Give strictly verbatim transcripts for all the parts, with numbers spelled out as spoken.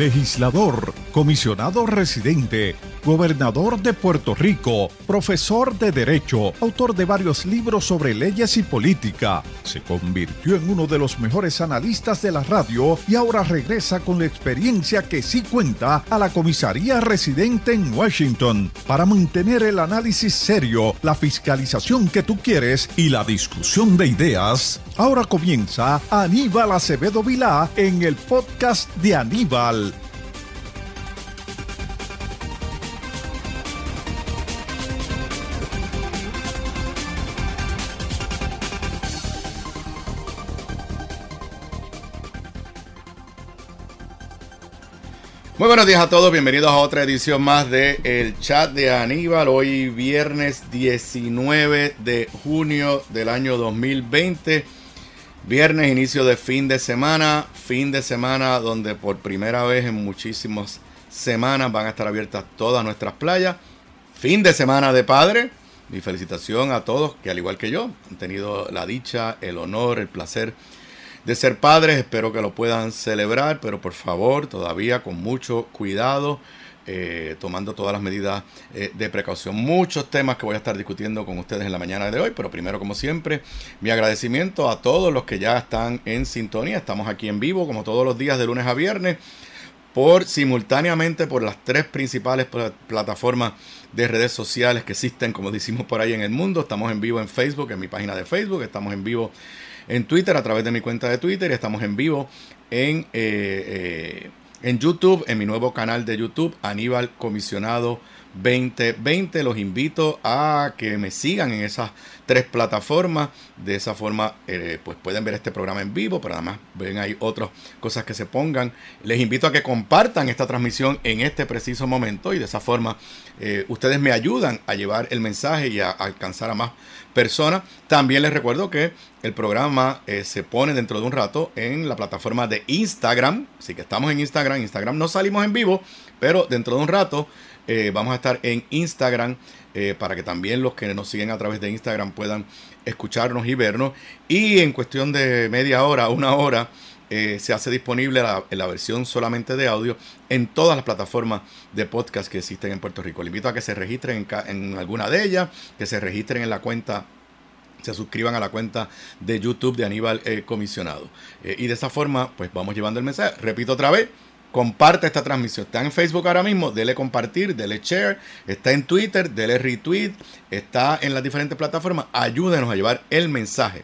legislador, comisionado residente, gobernador de Puerto Rico, profesor de Derecho, autor de varios libros sobre leyes y política. Se convirtió en uno de los mejores analistas de la radio y ahora regresa con la experiencia que sí cuenta a la comisaría residente en Washington para mantener el análisis serio, la fiscalización que tú quieres y la discusión de ideas. Ahora comienza Aníbal Acevedo Vilá en el podcast de Aníbal. Muy buenos días a todos, bienvenidos a otra edición más de El Chat de Aníbal. Hoy viernes diecinueve de junio del año dos mil veinte. Viernes, inicio de fin de semana. Fin de semana donde por primera vez en muchísimas semanas van a estar abiertas todas nuestras playas. Fin de semana de padre. Mi felicitación a todos que al igual que yo han tenido la dicha, el honor, el placer de ser padres. Espero que lo puedan celebrar, pero por favor, todavía con mucho cuidado, eh, tomando todas las medidas eh, de precaución. Muchos temas que voy a estar discutiendo con ustedes en la mañana de hoy, pero primero, como siempre, mi agradecimiento a todos los que ya están en sintonía. Estamos aquí en vivo, como todos los días de lunes a viernes, por simultáneamente por las tres principales pl- plataformas de redes sociales que existen, como decimos por ahí en el mundo. Estamos en vivo en Facebook, en mi página de Facebook, estamos en vivo en Twitter a través de mi cuenta de Twitter y estamos en vivo en, eh, eh, en YouTube, en mi nuevo canal de YouTube, Aníbal Comisionado veinte veinte. Los invito a que me sigan en esas tres plataformas. De esa forma eh, pues pueden ver este programa en vivo, pero además ven ahí otras cosas que se pongan. Les invito a que compartan esta transmisión en este preciso momento y de esa forma eh, ustedes me ayudan a llevar el mensaje y a, a alcanzar a más personas. También les recuerdo que el programa eh, se pone dentro de un rato en la plataforma de Instagram, así que estamos en Instagram. Instagram no salimos en vivo, pero dentro de un rato eh, vamos a estar en Instagram eh, para que también los que nos siguen a través de Instagram puedan escucharnos y vernos. Y en cuestión de media hora, una hora, eh, se hace disponible la, la versión solamente de audio en todas las plataformas de podcast que existen en Puerto Rico. Les invito a que se registren en, en alguna de ellas, que se registren en la cuenta, se suscriban a la cuenta de YouTube de Aníbal eh, Comisionado. Eh, y de esa forma, pues vamos llevando el mensaje. Repito otra vez, comparte esta transmisión. Está en Facebook ahora mismo, dele compartir, dele share. Está en Twitter, dele retweet. Está en las diferentes plataformas. Ayúdenos a llevar el mensaje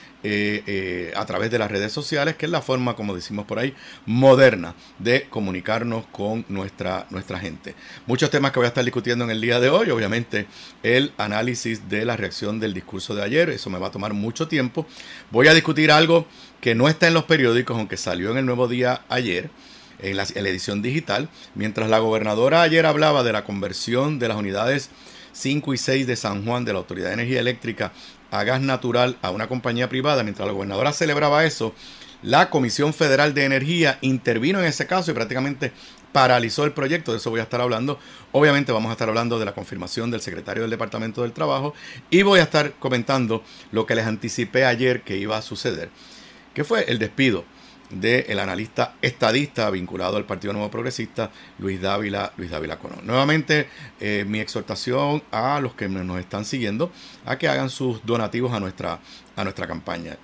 eh, eh, a través de las redes sociales, que es la forma, como decimos por ahí, moderna de comunicarnos con nuestra, nuestra gente. Muchos temas que voy a estar discutiendo en el día de hoy. Obviamente, el análisis de la reacción del discurso de ayer. Eso me va a tomar mucho tiempo. Voy a discutir algo que no está en los periódicos, aunque salió en el Nuevo Día ayer, en la, en la edición digital. Mientras la gobernadora ayer hablaba de la conversión de las unidades cinco y seis de San Juan de la Autoridad de Energía Eléctrica a gas natural a una compañía privada, mientras la gobernadora celebraba eso, la Comisión Federal de Energía intervino en ese caso y prácticamente paralizó el proyecto. De eso voy a estar hablando. Obviamente vamos a estar hablando de la confirmación del secretario del Departamento del Trabajo y voy a estar comentando lo que les anticipé ayer que iba a suceder, que fue el despido del analista estadista vinculado al Partido Nuevo Progresista, Luis Dávila, Luis Dávila Colón. Nuevamente, eh, mi exhortación a los que nos están siguiendo a que hagan sus donativos a nuestra, a nuestra campaña.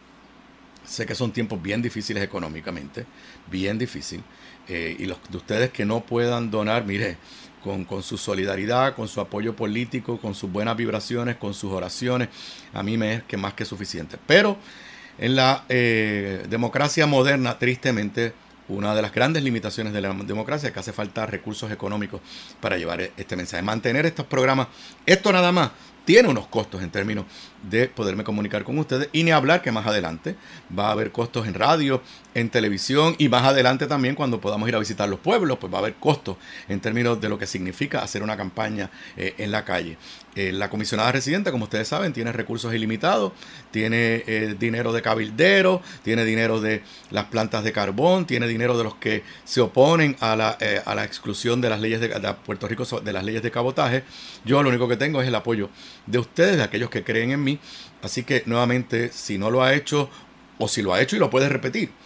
Sé que son tiempos bien difíciles económicamente, bien difícil, eh, y los de ustedes que no puedan donar, mire, con, con su solidaridad, con su apoyo político, con sus buenas vibraciones, con sus oraciones, a mí me es que más que suficiente. Pero en la eh, democracia moderna, tristemente, una de las grandes limitaciones de la democracia es que hace falta recursos económicos para llevar este mensaje. Mantener estos programas, esto nada más, tiene unos costos en términos de poderme comunicar con ustedes, y ni hablar que más adelante va a haber costos en radio, en televisión, y más adelante también cuando podamos ir a visitar los pueblos, pues va a haber costos en términos de lo que significa hacer una campaña eh, en la calle. Eh, la comisionada residente, como ustedes saben, tiene recursos ilimitados, tiene eh, dinero de cabildero, tiene dinero de las plantas de carbón, tiene dinero de los que se oponen a la, eh, a la exclusión de las leyes de, de Puerto Rico, de las leyes de cabotaje. Yo lo único que tengo es el apoyo de ustedes, de aquellos que creen en mí. Así que nuevamente, si no lo ha hecho o si lo ha hecho y lo puede repetir,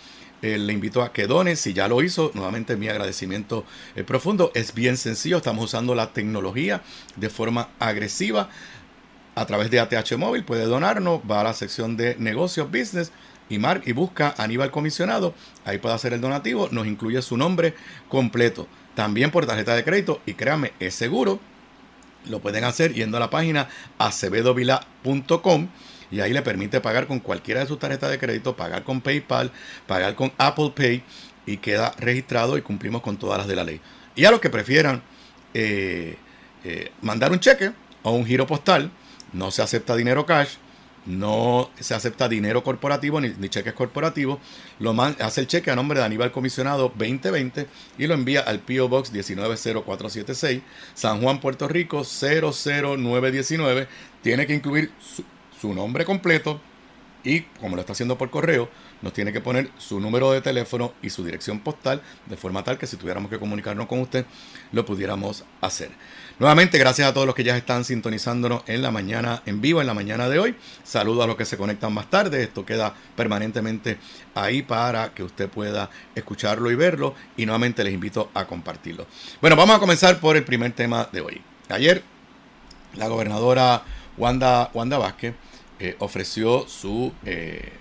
eh, le invito a que done. Si ya lo hizo, nuevamente mi agradecimiento eh, profundo. Es bien sencillo, estamos usando la tecnología de forma agresiva. A través de A T H Móvil puede donarnos, va a la sección de negocios, business, y, mar, y busca Aníbal Comisionado. Ahí puede hacer el donativo, nos incluye su nombre completo. También por tarjeta de crédito, y créanme, es seguro. Lo pueden hacer yendo a la página acevedo vilá punto com y ahí le permite pagar con cualquiera de sus tarjetas de crédito, pagar con PayPal, pagar con Apple Pay, y queda registrado y cumplimos con todas las de la ley. Y a los que prefieran eh, eh, mandar un cheque o un giro postal, no se acepta dinero cash, no se acepta dinero corporativo ni, ni cheques corporativos. Lo man, hace el cheque a nombre de Aníbal Comisionado veinte veinte y lo envía al P O Box diecinueve cero cuatro siete seis, San Juan, Puerto Rico cero cero nueve diecinueve. Tiene que incluir su, su nombre completo y, como lo está haciendo por correo, nos tiene que poner su número de teléfono y su dirección postal, de forma tal que si tuviéramos que comunicarnos con usted, lo pudiéramos hacer. Nuevamente, gracias a todos los que ya están sintonizándonos en la mañana, en vivo, en la mañana de hoy. Saludos a los que se conectan más tarde. Esto queda permanentemente ahí para que usted pueda escucharlo y verlo. Y nuevamente les invito a compartirlo. Bueno, vamos a comenzar por el primer tema de hoy. Ayer, la gobernadora Wanda, Wanda Vázquez eh, ofreció su... Eh,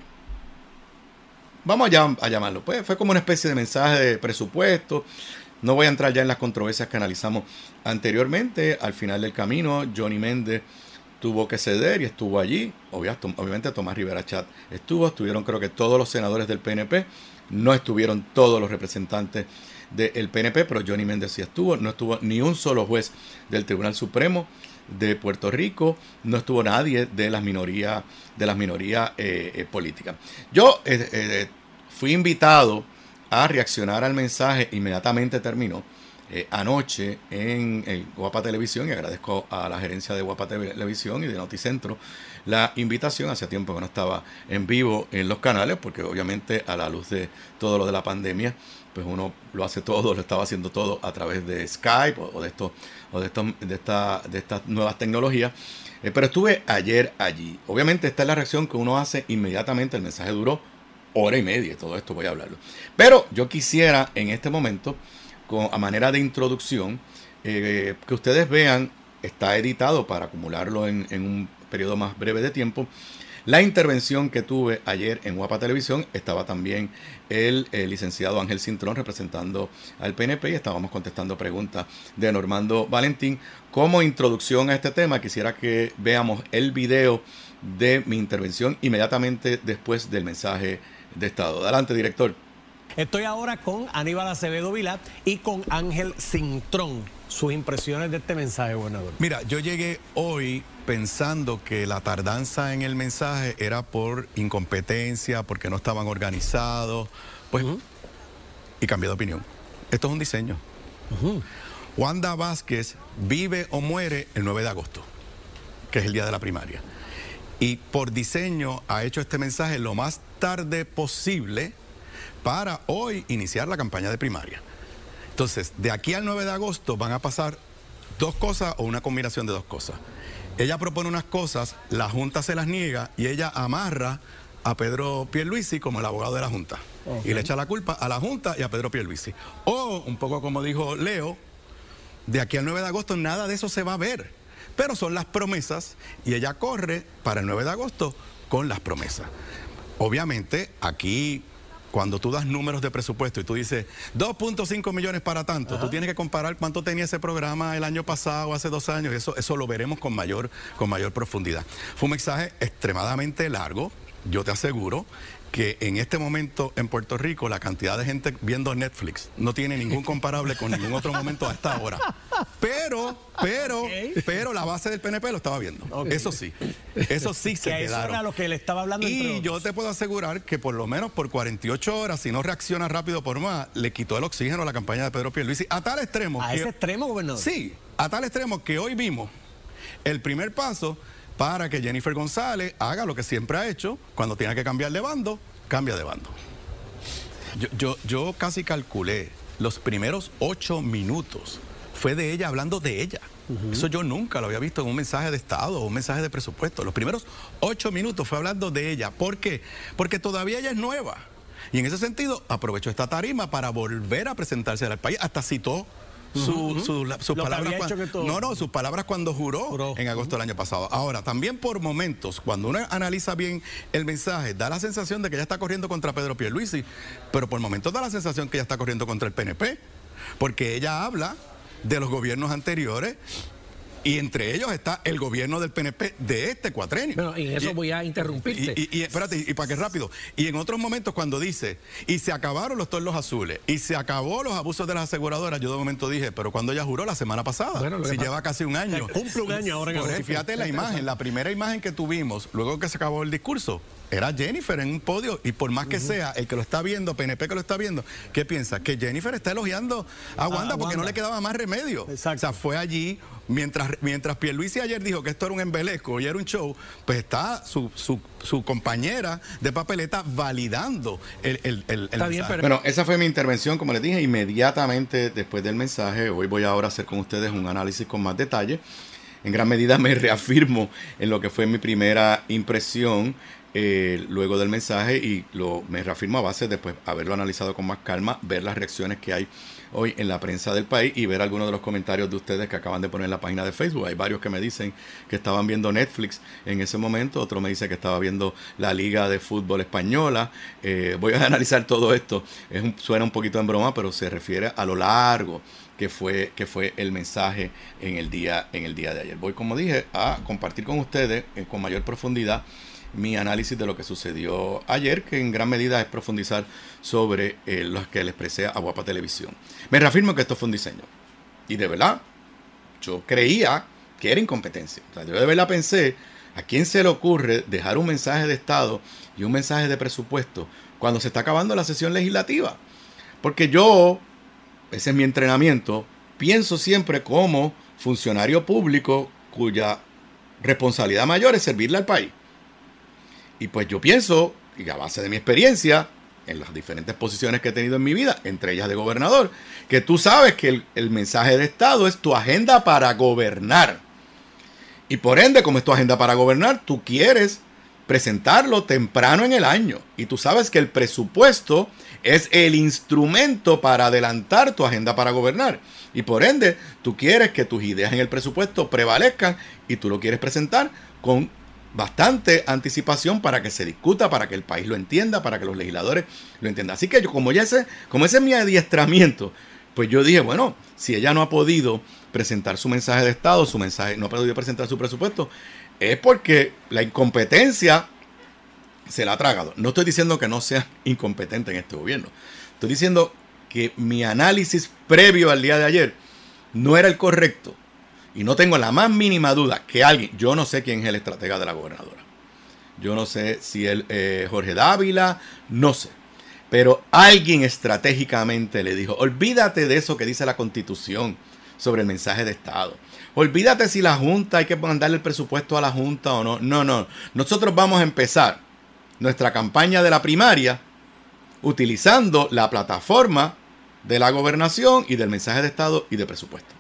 vamos a, a llamarlo. Pues fue como una especie de mensaje de presupuesto. No voy a entrar ya en las controversias que analizamos anteriormente. Al final del camino, Johnny Méndez tuvo que ceder y estuvo allí. Obviamente Tomás Rivera Chat estuvo. Estuvieron creo que todos los senadores del P N P. No estuvieron todos los representantes del P N P, pero Johnny Méndez sí estuvo. No estuvo ni un solo juez del Tribunal Supremo de Puerto Rico. No estuvo nadie de las minorías, de las minorías eh, eh, políticas. Yo eh, eh, fui invitado a reaccionar al mensaje, inmediatamente terminó eh, anoche en, en Guapa Televisión, y agradezco a la gerencia de Guapa Televisión y de Noticentro la invitación. Hacía tiempo que no estaba en vivo en los canales, porque obviamente a la luz de todo lo de la pandemia, pues uno lo hace todo, lo estaba haciendo todo a través de Skype o, o de estos, o de estos, de esta, de estas nuevas tecnologías. Eh, pero estuve ayer allí. Obviamente esta es la reacción que uno hace inmediatamente. El mensaje duró hora y media, todo esto voy a hablarlo. Pero yo quisiera en este momento, con, a manera de introducción, eh, que ustedes vean, está editado para acumularlo en, en un periodo más breve de tiempo, la intervención que tuve ayer en Guapa Televisión. Estaba también el, el licenciado Ángel Cintrón representando al P N P y estábamos contestando preguntas de Normando Valentín. Como introducción a este tema, quisiera que veamos el video de mi intervención inmediatamente después del mensaje de Estado. Adelante, director. Estoy ahora con Aníbal Acevedo Vilá y con Ángel Cintrón. Sus impresiones de este mensaje, gobernador. Mira, yo llegué hoy pensando que la tardanza en el mensaje era por incompetencia, porque no estaban organizados, pues, uh-huh. y cambié de opinión. Esto es un diseño. Uh-huh. Wanda Vázquez vive o muere el nueve de agosto, que es el día de la primaria. Y por diseño ha hecho este mensaje lo más tarde posible para hoy iniciar la campaña de primaria. Entonces, de aquí al nueve de agosto van a pasar dos cosas o una combinación de dos cosas. Ella propone unas cosas, la Junta se las niega y ella amarra a Pedro Pierluisi como el abogado de la Junta. Okay. Y le echa la culpa a la Junta y a Pedro Pierluisi. O, un poco como dijo Leo, de aquí al nueve de agosto nada de eso se va a ver. Pero son las promesas y ella corre para el nueve de agosto con las promesas. Obviamente, aquí, cuando tú das números de presupuesto y tú dices dos punto cinco millones para tanto, ajá, tú tienes que comparar cuánto tenía ese programa el año pasado, hace dos años, y eso, eso lo veremos con mayor, con mayor profundidad. Fue un mensaje extremadamente largo, yo te aseguro que en este momento en Puerto Rico la cantidad de gente viendo Netflix no tiene ningún comparable con ningún otro momento a esta hora. Pero, pero, okay. pero la base del P N P lo estaba viendo. Okay. Eso sí, eso sí se que quedaron. Eso era lo que le estaba hablando. Y yo te puedo asegurar que por lo menos por cuarenta y ocho horas, si no reacciona rápido por más, le quitó el oxígeno a la campaña de Pedro Pierluisi a tal extremo. ¿A que, ese extremo, gobernador? Sí, a tal extremo que hoy vimos el primer paso para que Jennifer González haga lo que siempre ha hecho, cuando tiene que cambiar de bando, cambia de bando. Yo, yo, yo casi calculé los primeros ocho minutos fue de ella hablando de ella. Uh-huh. Eso yo nunca lo había visto en un mensaje de Estado o un mensaje de presupuesto. Los primeros ocho minutos fue hablando de ella. ¿Por qué? Porque todavía ella es nueva. Y en ese sentido, aprovechó esta tarima para volver a presentarse al país. Hasta citó su, uh-huh. su, la, sus, palabras cuando, no, no, sus palabras cuando juró, juró en agosto del año pasado. Ahora, también por momentos, cuando uno analiza bien el mensaje, da la sensación de que ella está corriendo contra Pedro Pierluisi, pero por momentos da la sensación que ella está corriendo contra el P N P, porque ella habla de los gobiernos anteriores. Y entre ellos está el gobierno del P N P de este cuatrenio. Bueno, y en eso y, voy a interrumpirte. Y, y, y espérate, y, y para que rápido. Y en otros momentos cuando dice, y se acabaron los tornos azules, y se acabó los abusos de las aseguradoras, yo de momento dije, pero cuando ella juró la semana pasada, bueno, si lleva casi un año. Cumple un año ahora en agosto. Fíjate la imagen, la primera imagen que tuvimos, luego que se acabó el discurso, era Jennifer en un podio, y por más que uh-huh. sea el que lo está viendo, P N P que lo está viendo, ¿qué piensa? Que Jennifer está elogiando a Wanda ah, porque Wanda. no le quedaba más remedio. Exacto. O sea, fue allí, mientras, mientras Pierluisi ayer dijo que esto era un embeleco y era un show, pues está su, su, su compañera de papeleta validando el, el, el, el bien, pero... Bueno, esa fue mi intervención, como les dije, inmediatamente después del mensaje. Hoy voy ahora a hacer con ustedes un análisis con más detalle. En gran medida me reafirmo en lo que fue mi primera impresión Eh, luego del mensaje, y lo me reafirmo a base de pues, haberlo analizado con más calma, ver las reacciones que hay hoy en la prensa del país y ver algunos de los comentarios de ustedes que acaban de poner en la página de Facebook. Hay varios que me dicen que estaban viendo Netflix en ese momento, otro me dice que estaba viendo la Liga de Fútbol Española. Eh, voy a analizar todo esto. Es un, suena un poquito en broma, pero se refiere a lo largo que fue, que fue el mensaje en el día, en el día de ayer. Voy, como dije, a compartir con ustedes eh, con mayor profundidad mi análisis de lo que sucedió ayer, que en gran medida es profundizar sobre eh, lo que le expresé a Guapa Televisión. Me reafirmo que esto fue un diseño. Y de verdad, yo creía que era incompetencia. O sea, yo de verdad pensé, ¿a quién se le ocurre dejar un mensaje de Estado y un mensaje de presupuesto cuando se está acabando la sesión legislativa? Porque yo, ese es mi entrenamiento, pienso siempre como funcionario público cuya responsabilidad mayor es servirle al país. Y pues yo pienso, y a base de mi experiencia, en las diferentes posiciones que he tenido en mi vida, entre ellas de gobernador, que tú sabes que el, el mensaje de Estado es tu agenda para gobernar. Y por ende, como es tu agenda para gobernar, tú quieres presentarlo temprano en el año. Y tú sabes que el presupuesto es el instrumento para adelantar tu agenda para gobernar. Y por ende, tú quieres que tus ideas en el presupuesto prevalezcan y tú lo quieres presentar con bastante anticipación para que se discuta, para que el país lo entienda, para que los legisladores lo entiendan. Así que yo, como ya sé, como ese es mi adiestramiento, pues yo dije, bueno, si ella no ha podido presentar su mensaje de Estado, su mensaje, no ha podido presentar su presupuesto, es porque la incompetencia se la ha tragado. No estoy diciendo que no sea incompetente en este gobierno. Estoy diciendo que mi análisis previo al día de ayer no era el correcto. Y no tengo la más mínima duda que alguien, yo no sé quién es el estratega de la gobernadora. Yo no sé si él, eh, Jorge Dávila, no sé. Pero alguien estratégicamente le dijo, olvídate de eso que dice la Constitución sobre el mensaje de Estado. Olvídate si la Junta, hay que mandarle el presupuesto a la Junta o no. No, no. Nosotros vamos a empezar nuestra campaña de la primaria utilizando la plataforma de la gobernación y del mensaje de Estado y de presupuesto.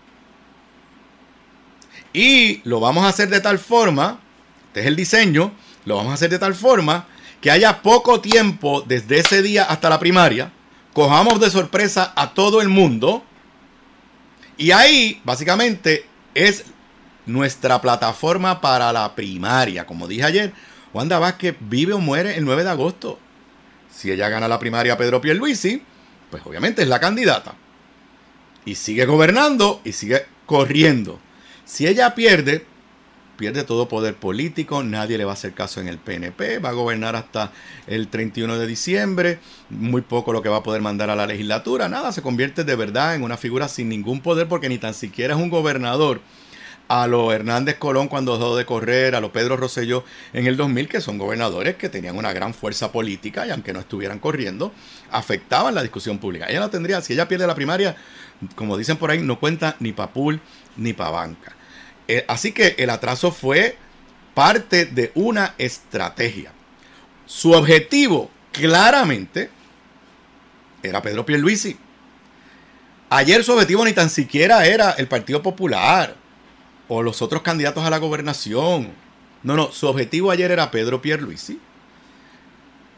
Y lo vamos a hacer de tal forma, este es el diseño, lo vamos a hacer de tal forma que haya poco tiempo desde ese día hasta la primaria, cojamos de sorpresa a todo el mundo y ahí básicamente es nuestra plataforma para la primaria. Como dije ayer, Wanda Vázquez vive o muere el nueve de agosto. Si ella gana la primaria a Pedro Pierluisi, pues obviamente es la candidata. Y sigue gobernando y sigue corriendo. Si ella pierde, pierde todo poder político, nadie le va a hacer caso en el P N P, va a gobernar hasta el treinta y uno de diciembre, muy poco lo que va a poder mandar a la legislatura, nada, se convierte de verdad en una figura sin ningún poder porque ni tan siquiera es un gobernador a lo Hernández Colón cuando dejó de correr, a lo Pedro Rosselló en el dos mil, que son gobernadores que tenían una gran fuerza política y aunque no estuvieran corriendo, afectaban la discusión pública. Ella no tendría, si ella pierde la primaria, como dicen por ahí, no cuenta ni pa' pool ni pa' banca. Eh, así que el atraso fue parte de una estrategia. Su objetivo, claramente, era Pedro Pierluisi. Ayer su objetivo ni tan siquiera era el Partido Popular o los otros candidatos a la gobernación. No, no, su objetivo ayer era Pedro Pierluisi.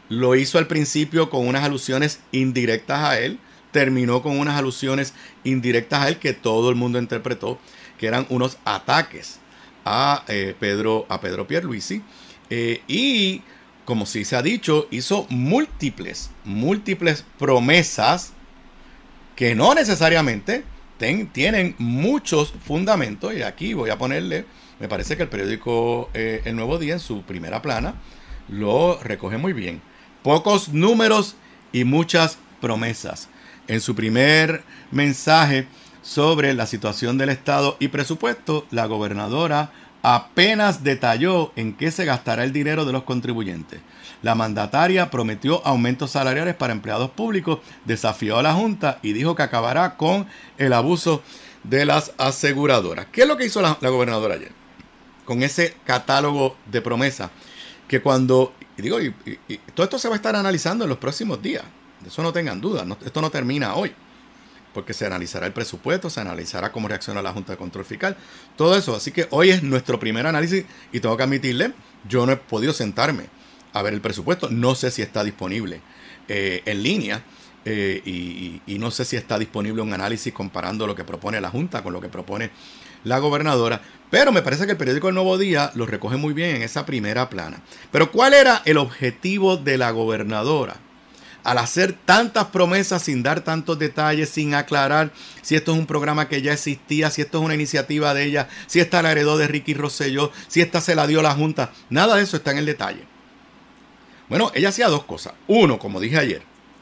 Lo hizo al principio con unas alusiones indirectas a él, terminó con unas alusiones indirectas a él que todo el mundo interpretó que eran unos ataques a eh, Pedro, a Pedro Pierluisi. Eh, y, como sí se ha dicho, hizo múltiples, múltiples promesas que no necesariamente ten, tienen muchos fundamentos. Y aquí voy a ponerle, me parece que el periódico eh, El Nuevo Día en su primera plana lo recoge muy bien. Pocos números y muchas promesas. En su primer mensaje sobre la situación del Estado y presupuesto, la gobernadora apenas detalló en qué se gastará el dinero de los contribuyentes. La mandataria prometió aumentos salariales para empleados públicos, desafió a la Junta y dijo que acabará con el abuso de las aseguradoras. ¿Qué es lo que hizo la, la gobernadora ayer? Con ese catálogo de promesas, que cuando, y digo, y, y, y todo esto se va a estar analizando en los próximos días, de eso no tengan duda, no, esto no termina hoy, porque se analizará el presupuesto, se analizará cómo reacciona la Junta de Control Fiscal, todo eso. Así que hoy es nuestro primer análisis y tengo que admitirle, yo no he podido sentarme a ver el presupuesto, no sé si está disponible eh, en línea eh, y, y, y no sé si está disponible un análisis comparando lo que propone la Junta con lo que propone la gobernadora, pero me parece que el periódico El Nuevo Día lo recoge muy bien en esa primera plana. Pero ¿cuál era el objetivo de la gobernadora al hacer tantas promesas sin dar tantos detalles, sin aclarar si esto es un programa que ya existía, si esto es una iniciativa de ella, si esta la heredó de Ricky Rosselló, si esta se la dio la Junta? Nada de eso está en el detalle. Bueno, ella hacía dos cosas. Uno, como dije ayer,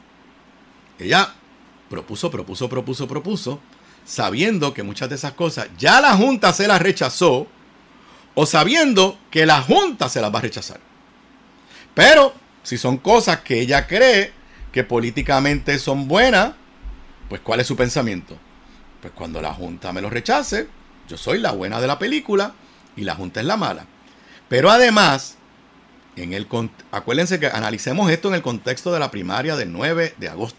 ella propuso, propuso, propuso, propuso, sabiendo que muchas de esas cosas ya la Junta se las rechazó, o sabiendo que la Junta se las va a rechazar. Pero si son cosas que ella cree que políticamente son buenas, pues ¿cuál es su pensamiento? Pues cuando la Junta me lo rechace, yo soy la buena de la película y la Junta es la mala. Pero además, en el, acuérdense que analicemos esto en el contexto de la primaria del nueve de agosto.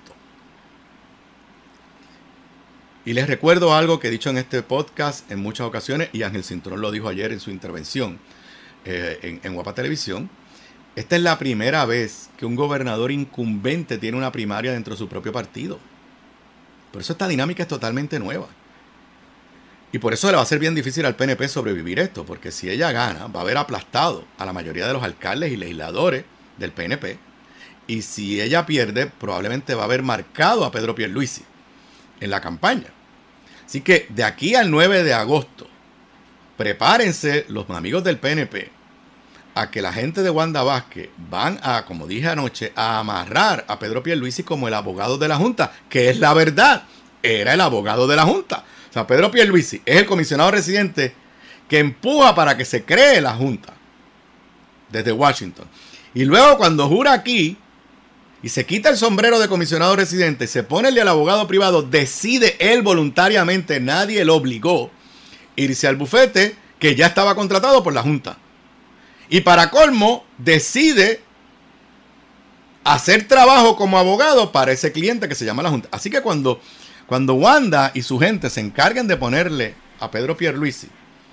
Y les recuerdo algo que he dicho en este podcast en muchas ocasiones, y Ángel Cintrón lo dijo ayer en su intervención eh, en, en Guapa Televisión. Esta es la primera vez que un gobernador incumbente tiene una primaria dentro de su propio partido. Por eso esta dinámica es totalmente nueva. Y por eso le va a ser bien difícil al P N P sobrevivir esto, porque si ella gana, va a haber aplastado a la mayoría de los alcaldes y legisladores del P N P. Y si ella pierde, probablemente va a haber marcado a Pedro Pierluisi en la campaña. Así que de aquí al nueve de agosto, prepárense los amigos del P N P a que la gente de Wanda Vázquez van a, como dije anoche, a amarrar a Pedro Pierluisi como el abogado de la Junta, que es la verdad, era el abogado de la Junta. O sea, Pedro Pierluisi es el comisionado residente que empuja para que se cree la Junta desde Washington. Y luego cuando jura aquí y se quita el sombrero de comisionado residente, se pone el del abogado privado, decide él voluntariamente, nadie lo obligó, irse al bufete que ya estaba contratado por la Junta. Y para colmo, decide hacer trabajo como abogado para ese cliente que se llama la Junta. Así que cuando, cuando Wanda y su gente se encarguen de ponerle a Pedro Pierluisi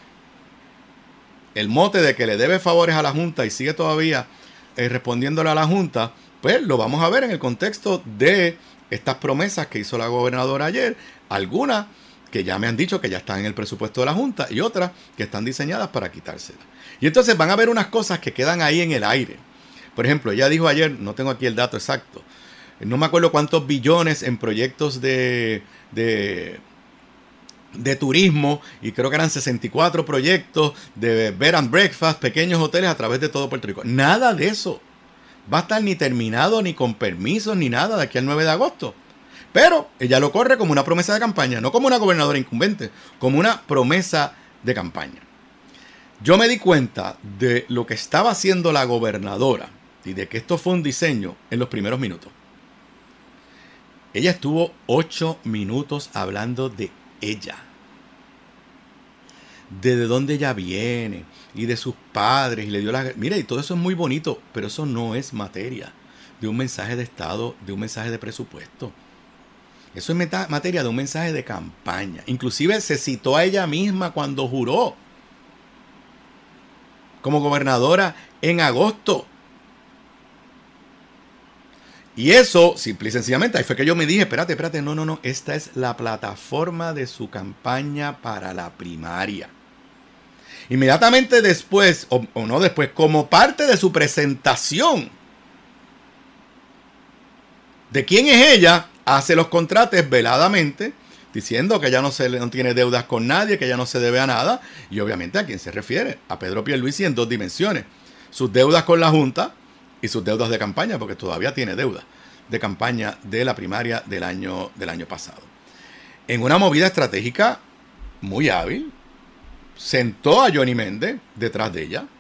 el mote de que le debe favores a la Junta y sigue todavía eh, respondiéndole a la Junta, pues lo vamos a ver en el contexto de estas promesas que hizo la gobernadora ayer. Algunas que ya me han dicho que ya están en el presupuesto de la Junta y otras que están diseñadas para quitárselas. Y entonces van a haber unas cosas que quedan ahí en el aire. Por ejemplo, ella dijo ayer, no tengo aquí el dato exacto, no me acuerdo cuántos billones en proyectos de, de, de turismo, y creo que eran sesenta y cuatro proyectos de bed and breakfast, pequeños hoteles a través de todo Puerto Rico. Nada de eso va a estar ni terminado, ni con permisos, ni nada de aquí al nueve de agosto. Pero ella lo corre como una promesa de campaña, no como una gobernadora incumbente, como una promesa de campaña. Yo me di cuenta de lo que estaba haciendo la gobernadora y de que esto fue un diseño en los primeros minutos. Ella estuvo ocho minutos hablando de ella, de, de dónde ella viene y de sus padres, y le dio la... Mira, y todo eso es muy bonito, pero eso no es materia de un mensaje de Estado, de un mensaje de presupuesto. Eso es meta, materia de un mensaje de campaña. Inclusive se citó a ella misma cuando juró como gobernadora en agosto. Y eso, simple y sencillamente, ahí fue que yo me dije, espérate, espérate, no, no, no, esta es la plataforma de su campaña para la primaria. Inmediatamente después, o, o no después, como parte de su presentación de quién es ella, hace los contratos veladamente, diciendo que ella no, se, no tiene deudas con nadie, que ella no se debe a nada, y obviamente a quién se refiere, a Pedro Pierluisi en dos dimensiones, sus deudas con la Junta y sus deudas de campaña, porque todavía tiene deudas de campaña de la primaria del año, del año pasado. En una movida estratégica muy hábil, sentó a Johnny Méndez detrás de ella,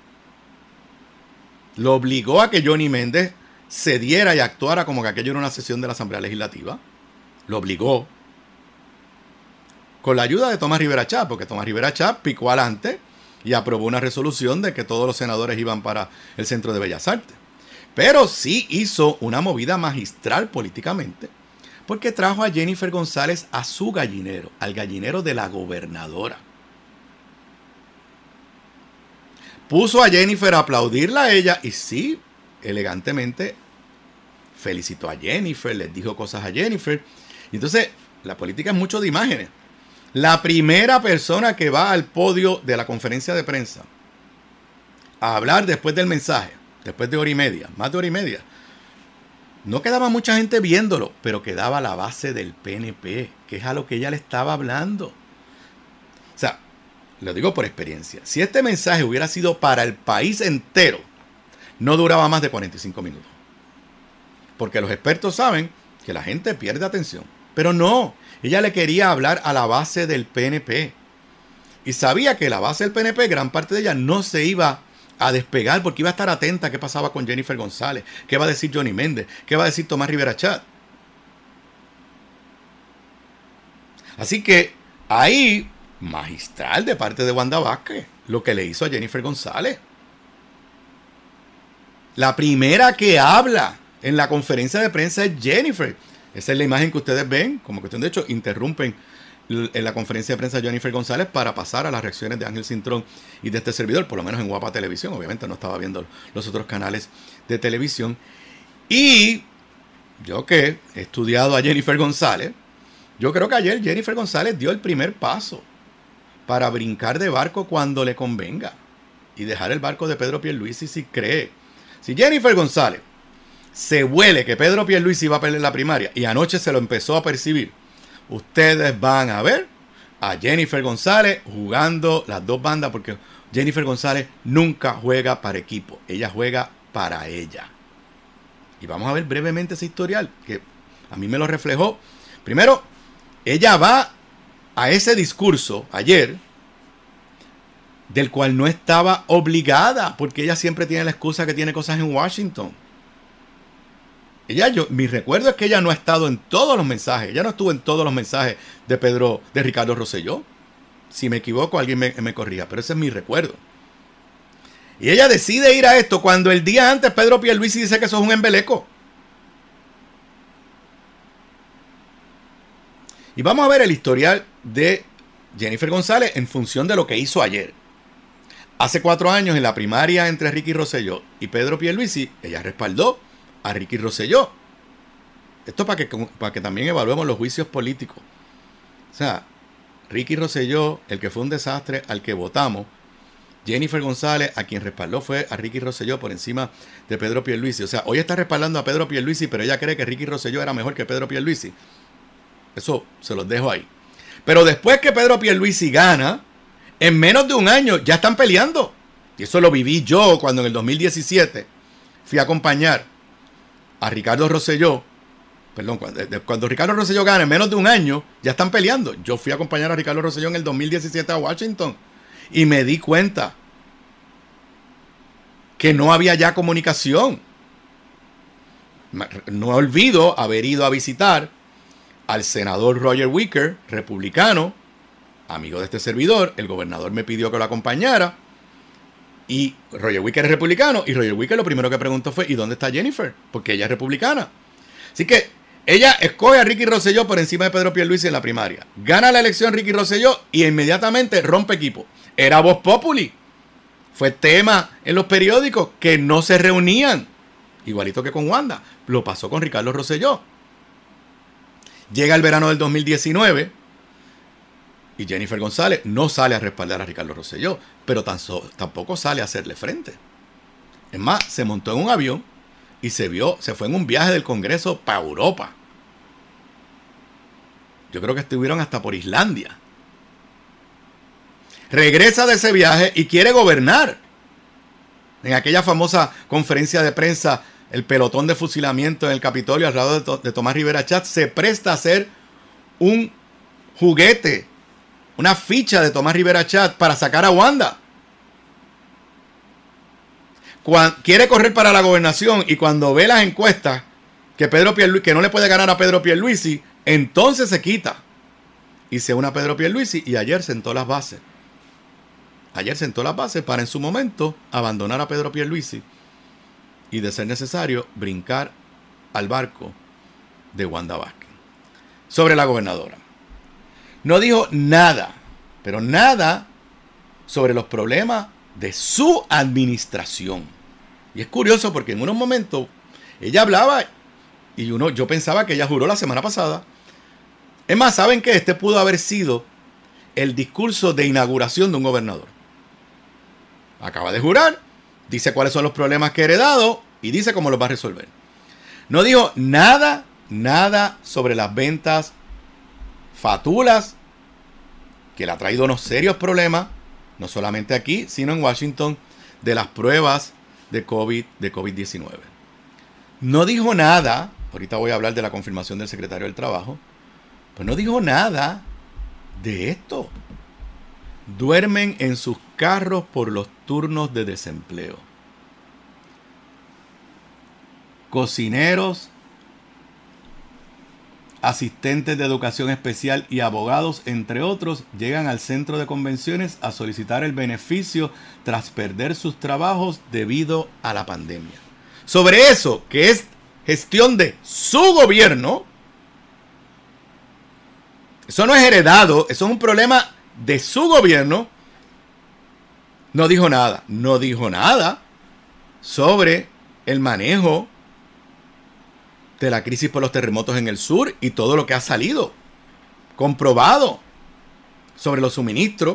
lo obligó a que Johnny Méndez cediera y actuara como que aquello era una sesión de la Asamblea Legislativa, lo obligó, con la ayuda de Tomás Rivera Chatz, porque Tomás Rivera Chatz picó adelante y aprobó una resolución de que todos los senadores iban para el Centro de Bellas Artes. Pero sí hizo una movida magistral políticamente, porque trajo a Jennifer González a su gallinero, al gallinero de la gobernadora. Puso a Jennifer a aplaudirla a ella y sí, elegantemente felicitó a Jennifer, les dijo cosas a Jennifer. Y entonces, la política es mucho de imágenes. La primera persona que va al podio de la conferencia de prensa a hablar después del mensaje, después de hora y media, más de hora y media, no quedaba mucha gente viéndolo, pero quedaba la base del P N P, que es a lo que ella le estaba hablando. O sea, lo digo por experiencia, si este mensaje hubiera sido para el país entero, no duraba más de cuarenta y cinco minutos. Porque los expertos saben que la gente pierde atención. Pero no, ella le quería hablar a la base del P N P. Y sabía que la base del P N P, gran parte de ella, no se iba a despegar porque iba a estar atenta a qué pasaba con Jennifer González, qué va a decir Johnny Méndez, qué va a decir Tomás Rivera Chatz. Así que ahí, magistral de parte de Wanda Vázquez, lo que le hizo a Jennifer González. La primera que habla en la conferencia de prensa es Jennifer. Esa es la imagen que ustedes ven. Como cuestión de hecho, interrumpen en la conferencia de prensa Jennifer González para pasar a las reacciones de Ángel Cintrón y de este servidor, por lo menos en Guapa Televisión. Obviamente no estaba viendo los otros canales de televisión. Y yo que he estudiado a Jennifer González, yo creo que ayer Jennifer González dio el primer paso para brincar de barco cuando le convenga y dejar el barco de Pedro Pierluisi si cree. Si Jennifer González se huele que Pedro Pierluisi iba a perder la primaria y anoche se lo empezó a percibir, ustedes van a ver a Jennifer González jugando las dos bandas, porque Jennifer González nunca juega para equipo, ella juega para ella. Y vamos a ver brevemente ese historial, que a mí me lo reflejó. Primero, ella va a ese discurso ayer, del cual no estaba obligada, porque ella siempre tiene la excusa que tiene cosas en Washington. Ella, yo, mi recuerdo es que ella no ha estado en todos los mensajes, ella no estuvo en todos los mensajes de Pedro, de Ricardo Rosselló. Si me equivoco, alguien me, me corrija, pero ese es mi recuerdo. Y ella decide ir a esto cuando el día antes Pedro Pierluisi dice que eso es un embeleco. Y vamos a ver el historial de Jennifer González en función de lo que hizo ayer. Hace cuatro años, en la primaria entre Ricky Rosselló y Pedro Pierluisi, ella respaldó a Ricky Rosselló. Esto para que, para que también evaluemos los juicios políticos. O sea, Ricky Rosselló, el que fue un desastre, al que votamos. Jennifer González, a quien respaldó fue a Ricky Rosselló por encima de Pedro Pierluisi. O sea, hoy está respaldando a Pedro Pierluisi, pero ella cree que Ricky Rosselló era mejor que Pedro Pierluisi. Eso se los dejo ahí. Pero después que Pedro Pierluisi gana, en menos de un año ya están peleando. Y eso lo viví yo cuando en el dos mil diecisiete fui a acompañar a Ricardo Rosselló. Perdón, cuando, cuando Ricardo Rosselló gana en menos de un año, ya están peleando. Yo fui a acompañar a Ricardo Rosselló en el dos mil diecisiete a Washington y me di cuenta que no había ya comunicación. No olvido haber ido a visitar al senador Roger Wicker, republicano, amigo de este servidor. El gobernador me pidió que lo acompañara. Y Roger Wicker es republicano. Y Roger Wicker lo primero que preguntó fue: ¿y dónde está Jennifer? Porque ella es republicana. Así que ella escoge a Ricky Rosselló por encima de Pedro Pierluisi en la primaria. Gana la elección Ricky Rosselló y inmediatamente rompe equipo. Era Voz Populi. Fue tema en los periódicos que no se reunían. igualito que con Wanda. Lo pasó con Ricardo Rosselló. Llega el verano del dos mil diecinueve y Jennifer González no sale a respaldar a Ricardo Rosselló, pero tan so, tampoco sale a hacerle frente. Es más, se montó en un avión y se vio, se fue en un viaje del Congreso para Europa. Yo creo que estuvieron hasta por Islandia. Regresa de ese viaje y quiere gobernar. En aquella famosa conferencia de prensa, el pelotón de fusilamiento en el Capitolio al lado de, de Tomás Rivera Chatz se presta a ser un juguete, una ficha de Tomás Rivera Chatz para sacar a Wanda. Cuando, quiere correr para la gobernación y cuando ve las encuestas que Pedro Pierluisi, que no le puede ganar a Pedro Pierluisi, entonces se quita y se une a Pedro Pierluisi y ayer sentó las bases. Ayer sentó las bases para en su momento abandonar a Pedro Pierluisi y de ser necesario brincar al barco de Wanda Vázquez. Sobre la gobernadora. No dijo nada, pero nada sobre los problemas de su administración. Y es curioso porque en unos momentos ella hablaba y uno, yo pensaba que ella juró la semana pasada. Es más, ¿saben qué? Este pudo haber sido el discurso de inauguración de un gobernador. Acaba de jurar, dice cuáles son los problemas que ha heredado y dice cómo los va a resolver. No dijo nada, nada sobre las ventas fatulas, que le ha traído unos serios problemas, no solamente aquí, sino en Washington, de las pruebas de COVID, de COVID diecinueve. No dijo nada, ahorita voy a hablar de la confirmación del secretario del Trabajo, pues no dijo nada de esto. Duermen en sus carros por los turnos de desempleo. Cocineros, asistentes de educación especial y abogados, entre otros, llegan al centro de convenciones a solicitar el beneficio tras perder sus trabajos debido a la pandemia. Sobre eso, que es gestión de su gobierno, eso no es heredado, eso es un problema de su gobierno. No dijo nada, no dijo nada sobre el manejo de la crisis por los terremotos en el sur y todo lo que ha salido comprobado sobre los suministros.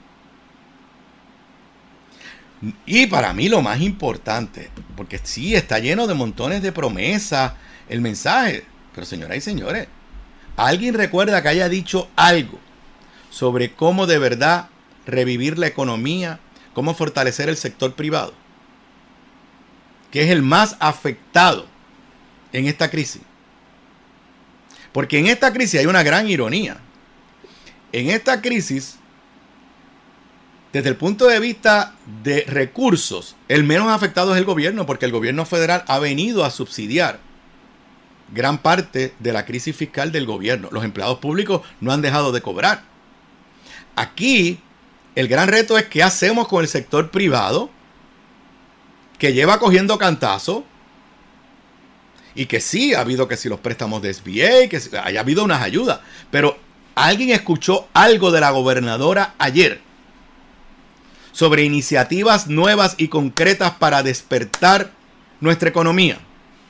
Y para mí lo más importante, porque sí, está lleno de montones de promesas el mensaje, pero señoras y señores, ¿alguien recuerda que haya dicho algo sobre cómo de verdad revivir la economía, cómo fortalecer el sector privado, que es el más afectado en esta crisis? Porque en esta crisis hay una gran ironía. En esta crisis, desde el punto de vista de recursos, el menos afectado es el gobierno, porque el gobierno federal ha venido a subsidiar gran parte de la crisis fiscal del gobierno. Los empleados públicos no han dejado de cobrar. Aquí, el gran reto es qué hacemos con el sector privado, que lleva cogiendo cantazo, y que sí ha habido que si los préstamos de S B A, que haya habido unas ayudas. Pero ¿alguien escuchó algo de la gobernadora ayer sobre iniciativas nuevas y concretas para despertar nuestra economía?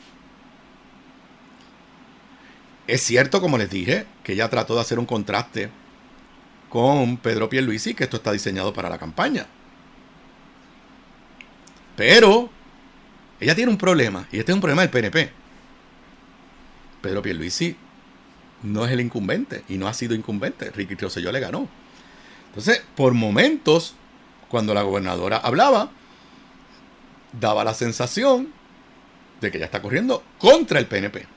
Es cierto, como les dije, que ella trató de hacer un contraste con Pedro Pierluisi, que esto está diseñado para la campaña. Pero ella tiene un problema, y este es un problema del P N P. Pedro Pierluisi no es el incumbente, y no ha sido incumbente. Ricky Rosselló le ganó. Entonces, por momentos, cuando la gobernadora hablaba, daba la sensación de que ella está corriendo contra el P N P.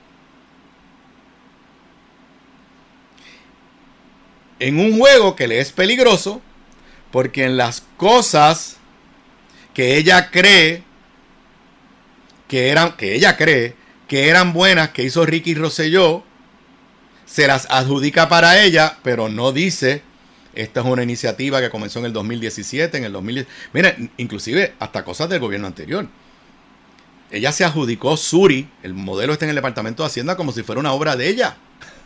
En un juego que le es peligroso, porque en las cosas que ella cree que eran, que ella cree que eran buenas, que hizo Ricky Rosselló, se las adjudica para ella, pero no dice, esta es una iniciativa que comenzó en el dos mil diecisiete, en el dos mil diez. Mira, inclusive hasta cosas del gobierno anterior. Ella se adjudicó Suri, el modelo está en el Departamento de Hacienda, como si fuera una obra de ella.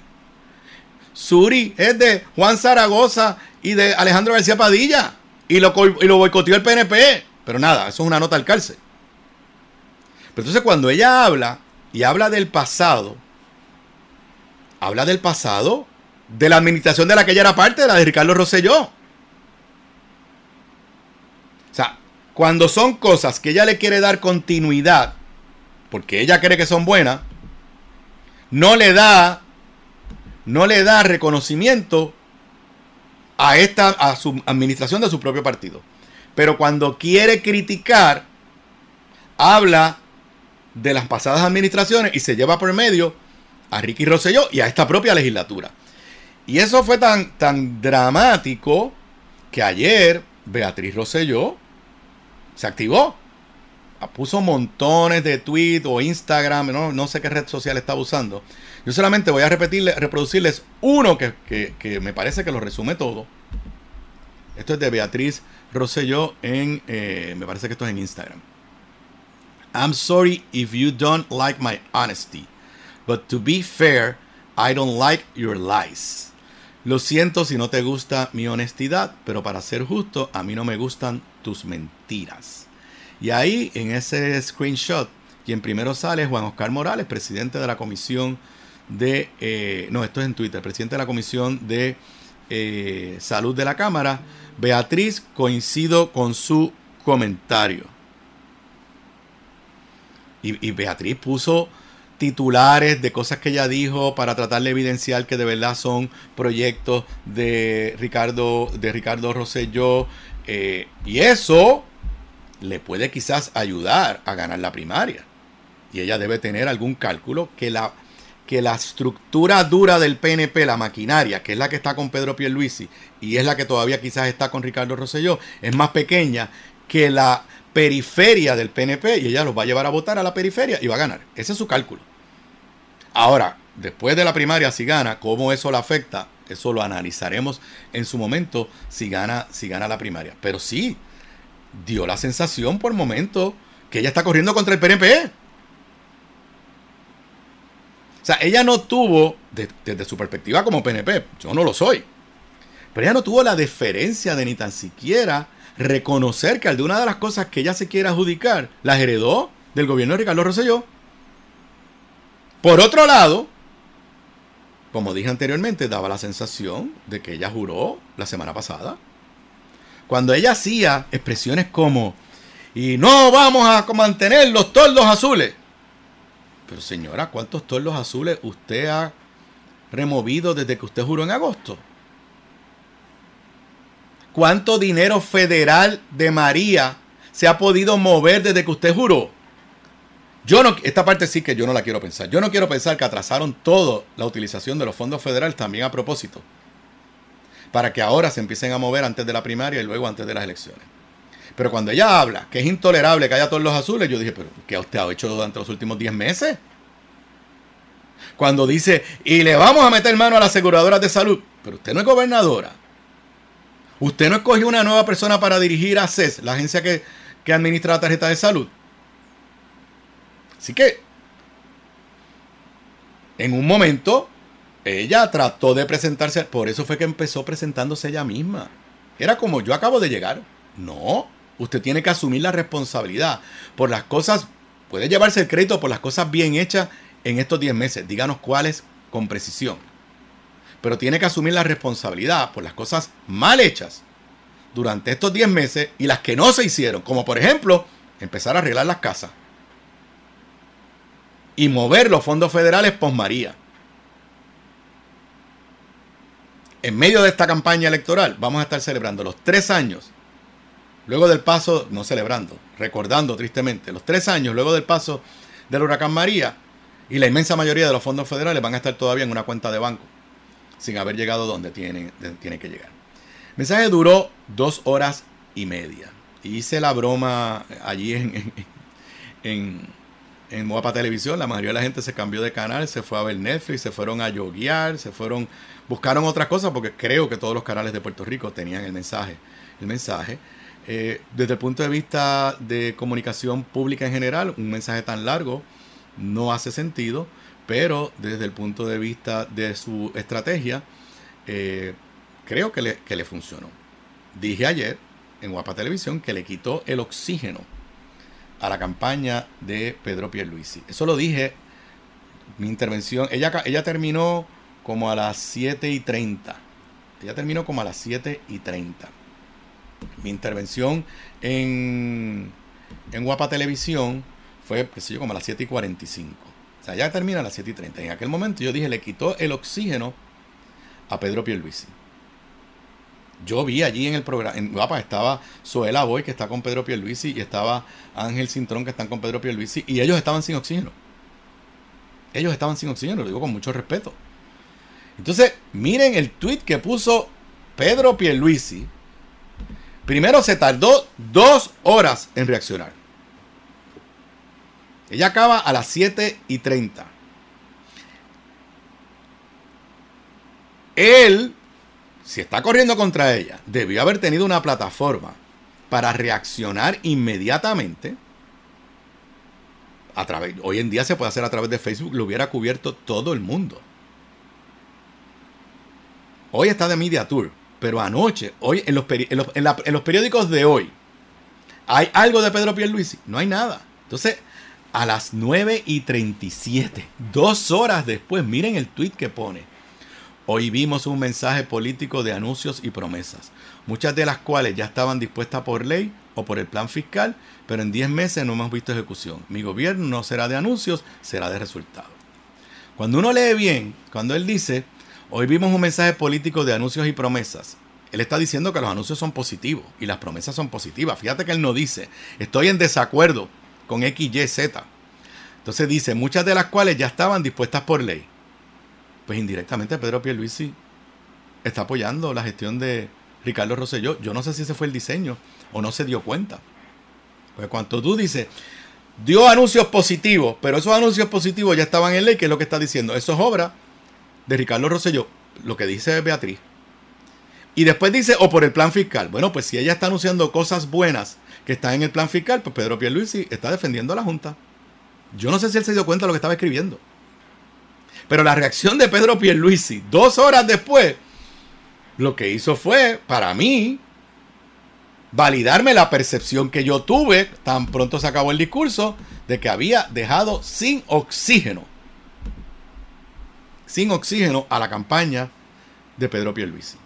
Suri es de Juan Zaragoza y de Alejandro García Padilla, y lo, y lo boicoteó el P N P. Pero nada, eso es una nota al cárcel. Pero entonces cuando ella habla y habla del pasado, habla del pasado de la administración de la que ella era parte, de la de Ricardo Rosselló. O sea, cuando son cosas que ella le quiere dar continuidad, porque ella cree que son buenas, no le da, no le da reconocimiento a esta, a su administración de su propio partido. Pero cuando quiere criticar, habla de las pasadas administraciones y se lleva por medio a Ricky Rosselló y a esta propia legislatura. Y eso fue tan, tan dramático que ayer Beatriz Rosselló se activó. Puso montones de tweets o Instagram, no, no sé qué red social estaba usando. Yo solamente voy a repetirle, reproducirles uno que, que, que me parece que lo resume todo. Esto es de Beatriz Rosselló en, eh, me parece que esto es en Instagram. I'm sorry if you don't like my honesty, but to be fair, I don't like your lies. Lo siento si no te gusta mi honestidad, pero para ser justo, a mí no me gustan tus mentiras. Y ahí, en ese screenshot, quien primero sale es Juan Oscar Morales, presidente de la comisión de... Eh, no, esto es en Twitter, presidente de la comisión de eh, salud de la Cámara. Beatriz, coincido con su comentario. Y, y Beatriz puso titulares de cosas que ella dijo para tratar de evidenciar que de verdad son proyectos de Ricardo, de Ricardo Rosselló. Eh, y eso le puede quizás ayudar a ganar la primaria. Y ella debe tener algún cálculo que la, que la estructura dura del P N P, la maquinaria, que es la que está con Pedro Pierluisi y es la que todavía quizás está con Ricardo Rosselló, es más pequeña que la periferia del P N P y ella los va a llevar a votar a la periferia y va a ganar. Ese es su cálculo. Ahora, después de la primaria, si gana, ¿cómo eso la afecta? Eso lo analizaremos en su momento si gana, si gana la primaria. Pero sí, dio la sensación por momento que ella está corriendo contra el P N P. O sea, ella no tuvo, de, desde su perspectiva como P N P, yo no lo soy, pero ella no tuvo la deferencia de ni tan siquiera reconocer que alguna de las cosas que ella se quiere adjudicar las heredó del gobierno de Ricardo Rosselló. Por otro lado, como dije anteriormente, daba la sensación de que ella juró la semana pasada. Cuando ella hacía expresiones como, y no vamos a mantener los toldos azules. Pero señora, ¿cuántos toldos azules usted ha removido desde que usted juró en agosto? ¿Cuánto dinero federal de María se ha podido mover desde que usted juró? Yo no, esta parte sí que yo no la quiero pensar. Yo no quiero pensar que atrasaron toda la utilización de los fondos federales también a propósito, para que ahora se empiecen a mover antes de la primaria y luego antes de las elecciones. Pero cuando ella habla que es intolerable que haya todos los azules, yo dije, ¿pero qué usted ha hecho durante los últimos diez meses? Cuando dice, y le vamos a meter mano a las aseguradoras de salud, pero usted no es gobernadora. Usted no escogió una nueva persona para dirigir a C E S, la agencia que, que administra la tarjeta de salud. Así que, en un momento, ella trató de presentarse, por eso fue que empezó presentándose ella misma. Era como, yo acabo de llegar. No, usted tiene que asumir la responsabilidad por las cosas, puede llevarse el crédito por las cosas bien hechas en estos diez meses. Díganos cuáles con precisión. Pero tiene que asumir la responsabilidad por las cosas mal hechas durante estos diez meses y las que no se hicieron. Como por ejemplo, empezar a arreglar las casas y mover los fondos federales post María. En medio de esta campaña electoral vamos a estar celebrando los tres años, luego del paso, no celebrando, recordando tristemente, los tres años luego del paso del huracán María, y la inmensa mayoría de los fondos federales van a estar todavía en una cuenta de banco, sin haber llegado donde tienen, tienen que llegar. El mensaje duró dos horas y media. Y hice la broma allí en... en, en En Guapa Televisión, la mayoría de la gente se cambió de canal, se fue a ver Netflix, se fueron a yoguear, se fueron, buscaron otras cosas porque creo que todos los canales de Puerto Rico tenían el mensaje. El mensaje, eh, desde el punto de vista de comunicación pública en general, un mensaje tan largo no hace sentido, pero desde el punto de vista de su estrategia, eh, creo que le, que le funcionó. Dije ayer en Guapa Televisión que le quitó el oxígeno a la campaña de Pedro Pierluisi. Eso lo dije, mi intervención, ella, ella terminó como a las siete y treinta. Ella terminó como a las siete y treinta. Mi intervención en, en Guapa Televisión fue, qué sé yo, como a las siete y cuarenta y cinco. O sea, ya termina a las siete y treinta. En aquel momento yo dije, le quitó el oxígeno a Pedro Pierluisi. Yo vi allí en el programa, en Guapa estaba Zoela Boy, que está con Pedro Pierluisi, y estaba Ángel Cintrón, que están con Pedro Pierluisi, y ellos estaban sin oxígeno. Ellos estaban sin oxígeno, lo digo con mucho respeto. Entonces, miren el tweet que puso Pedro Pierluisi. Primero se tardó dos horas en reaccionar. Ella acaba a las siete y treinta. Él, si está corriendo contra ella, debió haber tenido una plataforma para reaccionar inmediatamente. A través, hoy en día se puede hacer a través de Facebook, lo hubiera cubierto todo el mundo. Hoy está de Media Tour, pero anoche, hoy en los, peri- en, los, en, la, en los periódicos de hoy, ¿hay algo de Pedro Pierluisi? No hay nada. Entonces, a las nueve y treinta y siete, dos horas después, miren el tweet que pone. Hoy vimos un mensaje político de anuncios y promesas, muchas de las cuales ya estaban dispuestas por ley o por el plan fiscal, pero en diez meses no hemos visto ejecución. Mi gobierno no será de anuncios, será de resultados. Cuando uno lee bien, cuando él dice, hoy vimos un mensaje político de anuncios y promesas, él está diciendo que los anuncios son positivos y las promesas son positivas. Fíjate que él no dice, estoy en desacuerdo con X, Y, Z. Entonces dice, muchas de las cuales ya estaban dispuestas por ley. Pues indirectamente Pedro Pierluisi está apoyando la gestión de Ricardo Rosselló. Yo no sé si ese fue el diseño o no se dio cuenta. Pues cuando tú dices, dio anuncios positivos, pero esos anuncios positivos ya estaban en ley, ¿qué es lo que está diciendo? Eso es obra de Ricardo Rosselló, lo que dice Beatriz. Y después dice, o por el plan fiscal. Bueno, pues si ella está anunciando cosas buenas que están en el plan fiscal, pues Pedro Pierluisi está defendiendo a la Junta. Yo no sé si él se dio cuenta de lo que estaba escribiendo. Pero la reacción de Pedro Pierluisi, dos horas después, lo que hizo fue, para mí, validarme la percepción que yo tuve, tan pronto se acabó el discurso, de que había dejado sin oxígeno, sin oxígeno a la campaña de Pedro Pierluisi.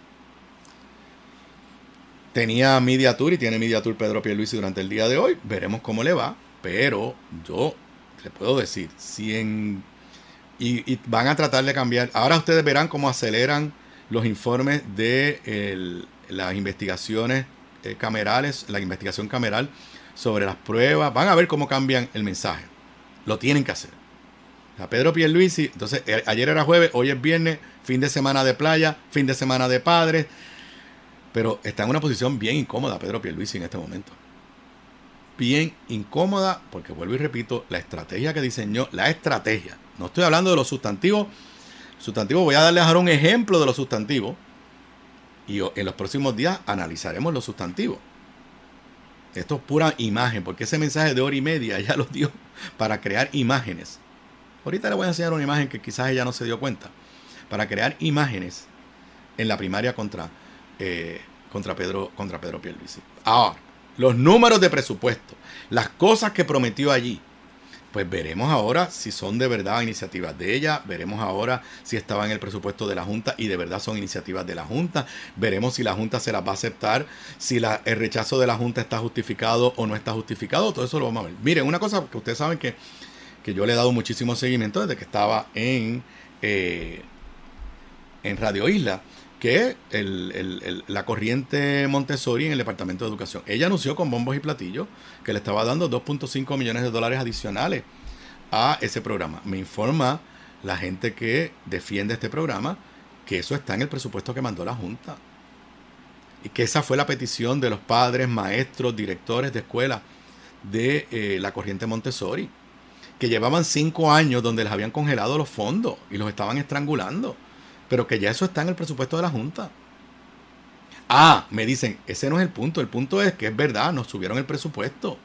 Tenía Media Tour y tiene Media Tour Pedro Pierluisi durante el día de hoy. Veremos cómo le va, pero yo le puedo decir, si en... Y, y van a tratar de cambiar. Ahora ustedes verán cómo aceleran los informes de el, las investigaciones eh, camerales, la investigación cameral sobre las pruebas. Van a ver cómo cambian el mensaje. Lo tienen que hacer. A Pedro Pierluisi, entonces eh, ayer era jueves, hoy es viernes, fin de semana de playa, fin de semana de padres. Pero está en una posición bien incómoda Pedro Pierluisi en este momento. Bien incómoda, porque vuelvo y repito, la estrategia que diseñó, la estrategia. No estoy hablando de los sustantivos. Sustantivos, voy a darles ahora un ejemplo de los sustantivos. Y en los próximos días analizaremos los sustantivos. Esto es pura imagen, porque ese mensaje de hora y media ya lo dio para crear imágenes. Ahorita le voy a enseñar una imagen que quizás ella no se dio cuenta. Para crear imágenes en la primaria contra, eh, contra, Pedro, contra Pedro Pierluisi. Ahora, los números de presupuesto, las cosas que prometió allí. Pues veremos ahora si son de verdad iniciativas de ella, veremos ahora si estaba en el presupuesto de la Junta y de verdad son iniciativas de la Junta, veremos si la Junta se las va a aceptar, si la, el rechazo de la Junta está justificado o no está justificado, todo eso lo vamos a ver. Miren, una cosa que ustedes saben que, que yo le he dado muchísimo seguimiento desde que estaba en, eh, en Radio Isla, que es el, el, el, la corriente Montessori en el Departamento de Educación. Ella anunció con bombos y platillos que le estaba dando dos punto cinco millones de dólares adicionales a ese programa. Me informa la gente que defiende este programa que eso está en el presupuesto que mandó la Junta. Y que esa fue la petición de los padres, maestros, directores de escuelas de eh, la corriente Montessori, que llevaban cinco años donde les habían congelado los fondos y los estaban estrangulando. Pero que ya eso está en el presupuesto de la Junta. Ah, me dicen, ese no es el punto. El punto es que es verdad, nos subieron el presupuesto.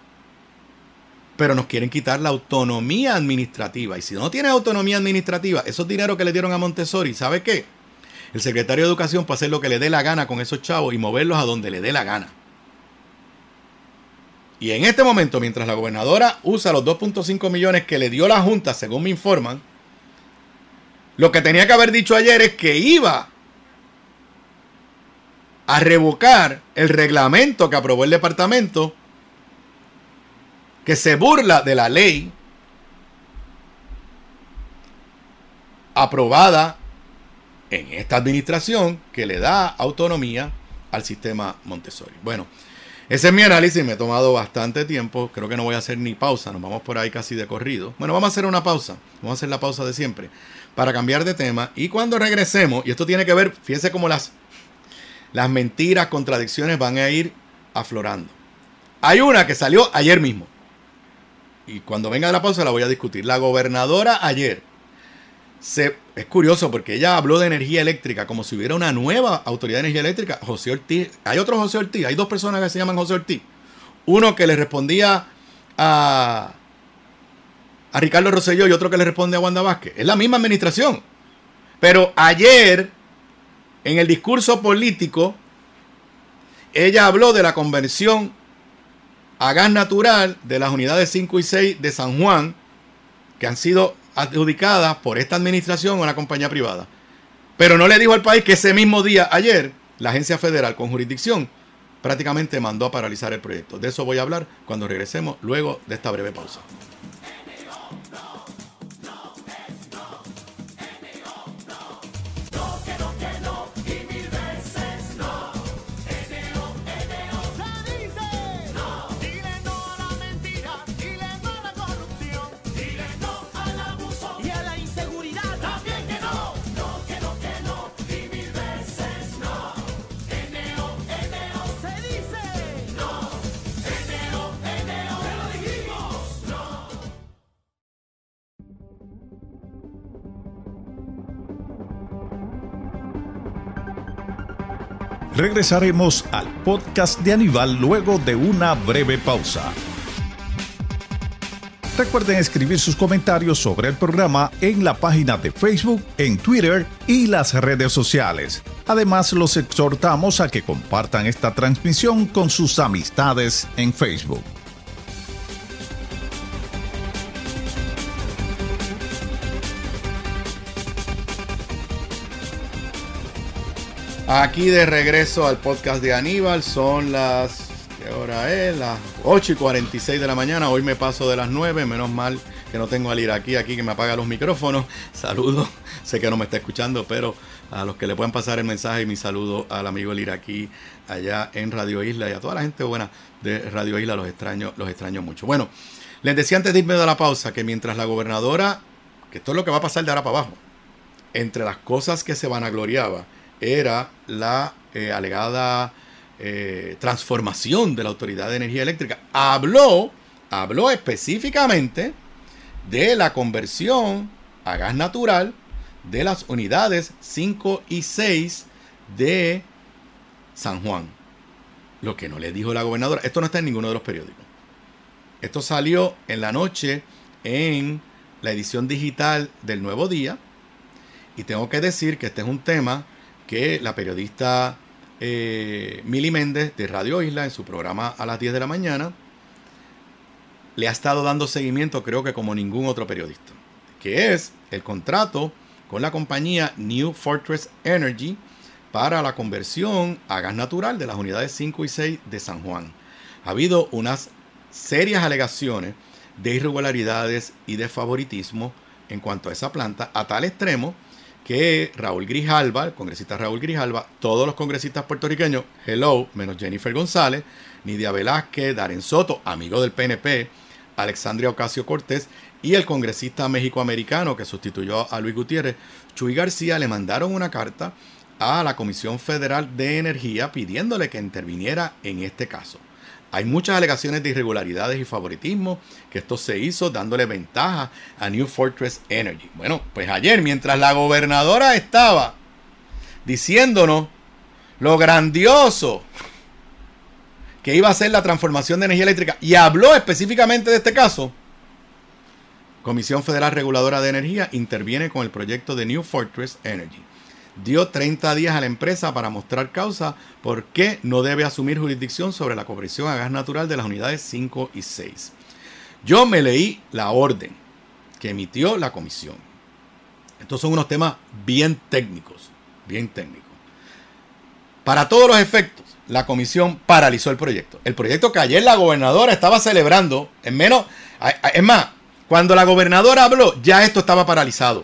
Pero nos quieren quitar la autonomía administrativa. Y si no tienes autonomía administrativa, esos dineros que le dieron a Montessori, ¿sabe qué? El secretario de Educación puede hacer lo que le dé la gana con esos chavos y moverlos a donde le dé la gana. Y en este momento, mientras la gobernadora usa los dos punto cinco millones que le dio la Junta, según me informan, lo que tenía que haber dicho ayer es que iba a revocar el reglamento que aprobó el departamento, que se burla de la ley aprobada en esta administración que le da autonomía al sistema Montessori. Bueno, ese es mi análisis, me he tomado bastante tiempo, creo que no voy a hacer ni pausa, nos vamos por ahí casi de corrido. Bueno, vamos a hacer una pausa, vamos a hacer la pausa de siempre, para cambiar de tema, y cuando regresemos, y esto tiene que ver, fíjense cómo las, las mentiras, contradicciones van a ir aflorando. Hay una que salió ayer mismo, y cuando venga de la pausa la voy a discutir. La gobernadora ayer, se, es curioso porque ella habló de energía eléctrica como si hubiera una nueva autoridad de energía eléctrica. José Ortiz, hay otro José Ortiz, hay dos personas que se llaman José Ortiz. Uno que le respondía a, a Ricardo Rosselló y otro que le responde a Wanda Vázquez. Es la misma administración. Pero ayer, en el discurso político, ella habló de la conversión a gas natural de las unidades cinco y seis de San Juan, que han sido adjudicadas por esta administración a una compañía privada. Pero no le dijo al país que ese mismo día, ayer, la agencia federal con jurisdicción prácticamente mandó a paralizar el proyecto. De eso voy a hablar cuando regresemos luego de esta breve pausa. Regresaremos al podcast de Aníbal luego de una breve pausa. Recuerden escribir sus comentarios sobre el programa en la página de Facebook, en Twitter y las redes sociales. Además, los exhortamos a que compartan esta transmisión con sus amistades en Facebook. Aquí de regreso al podcast de Aníbal, son las, ¿qué hora es? Las ocho y cuarenta y seis de la mañana, hoy me paso de las nueve, menos mal que no tengo al iraquí aquí que me apaga los micrófonos. Saludos, sé que no me está escuchando, pero a los que le puedan pasar el mensaje, mi saludo al amigo el iraquí allá en Radio Isla y a toda la gente buena de Radio Isla, los extraño, los extraño mucho. Bueno, les decía antes de irme de la pausa que mientras la gobernadora, que esto es lo que va a pasar de ahora para abajo, entre las cosas que se vanagloriaba, era la eh, alegada eh, transformación de la Autoridad de Energía Eléctrica. Habló, habló específicamente de la conversión a gas natural de las unidades cinco y seis de San Juan. Lo que no le dijo la gobernadora, esto no está en ninguno de los periódicos. Esto salió en la noche en la edición digital del Nuevo Día. Y tengo que decir que este es un tema que la periodista eh, Mili Méndez de Radio Isla en su programa a las diez de la mañana le ha estado dando seguimiento, creo que como ningún otro periodista, que es el contrato con la compañía New Fortress Energy para la conversión a gas natural de las unidades cinco y seis de San Juan. Ha habido unas serias alegaciones de irregularidades y de favoritismo en cuanto a esa planta, a tal extremo que Raúl Grijalva, el congresista Raúl Grijalva, todos los congresistas puertorriqueños, hello, menos Jennifer González, Nidia Velázquez, Darren Soto, amigo del P N P, Alexandria Ocasio-Cortez, y el congresista mexicoamericano que sustituyó a Luis Gutiérrez, Chuy García, le mandaron una carta a la Comisión Federal de Energía pidiéndole que interviniera en este caso. Hay muchas alegaciones de irregularidades y favoritismo, que esto se hizo dándole ventaja a New Fortress Energy. Bueno, pues ayer, mientras la gobernadora estaba diciéndonos lo grandioso que iba a ser la transformación de energía eléctrica, y habló específicamente de este caso, Comisión Federal Reguladora de Energía interviene con el proyecto de New Fortress Energy. dio treinta días a la empresa para mostrar causa por qué no debe asumir jurisdicción sobre la conexión a gas natural de las unidades cinco y seis. Yo me leí la orden que emitió la comisión. Estos son unos temas bien técnicos, bien técnicos. Para todos los efectos, la comisión paralizó el proyecto. El proyecto que ayer la gobernadora estaba celebrando, en menos, es más, cuando la gobernadora habló, ya esto estaba paralizado.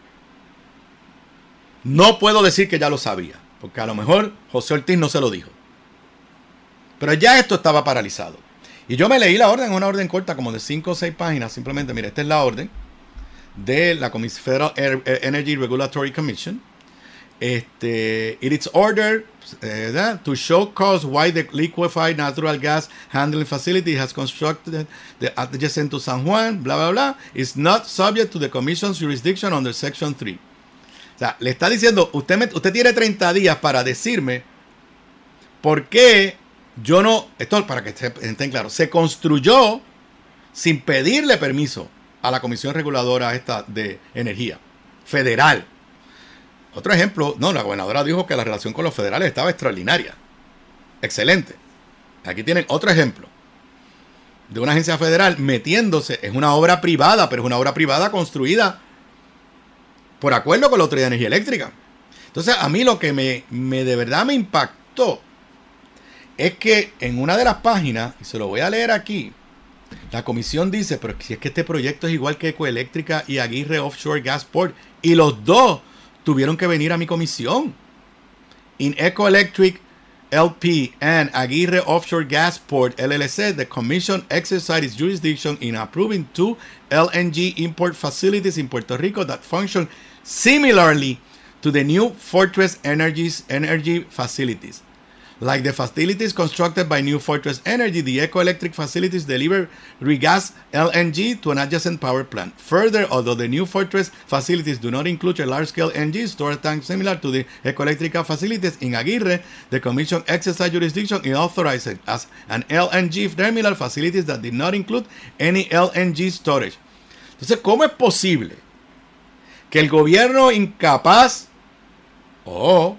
No puedo decir que ya lo sabía, porque a lo mejor José Ortiz no se lo dijo. Pero ya esto estaba paralizado. Y yo me leí la orden, una orden corta, como de cinco o seis páginas. Simplemente, mire, esta es la orden de la Federal Energy Regulatory Commission. Este, it is ordered uh, to show cause why the liquefied natural gas handling facility has constructed the adjacent to San Juan, bla, bla, bla, is not subject to the Commission's jurisdiction under Section three. O sea, le está diciendo, usted, me, usted tiene treinta días para decirme por qué yo no, esto para que estén claros, se construyó sin pedirle permiso a la Comisión Reguladora esta de Energía Federal. Otro ejemplo, no, la gobernadora dijo que la relación con los federales estaba extraordinaria. Excelente. Aquí tienen otro ejemplo de una agencia federal metiéndose, es una obra privada, pero es una obra privada construida por acuerdo con la Autoridad de Energía Eléctrica. Entonces, a mí lo que me, me de verdad me impactó es que en una de las páginas, y se lo voy a leer aquí, la comisión dice, pero si es que este proyecto es igual que Ecoeléctrica y Aguirre Offshore Gas Port, y los dos tuvieron que venir a mi comisión. In Ecoelectric L P and Aguirre Offshore Gas Port L L C, the commission exercised its jurisdiction in approving two L N G import facilities in Puerto Rico that function similarly to the new Fortress Energy's energy facilities. Like the facilities constructed by New Fortress Energy, the Ecoelectric facilities deliver regas L N G to an adjacent power plant. Further, although the New Fortress facilities do not include a large-scale N G storage tank similar to the Ecoelectric facilities in Aguirre, the Commission exercised jurisdiction in authorizing as an L N G terminal facilities that did not include any L N G storage. Entonces, ¿cómo es posible que el gobierno incapaz o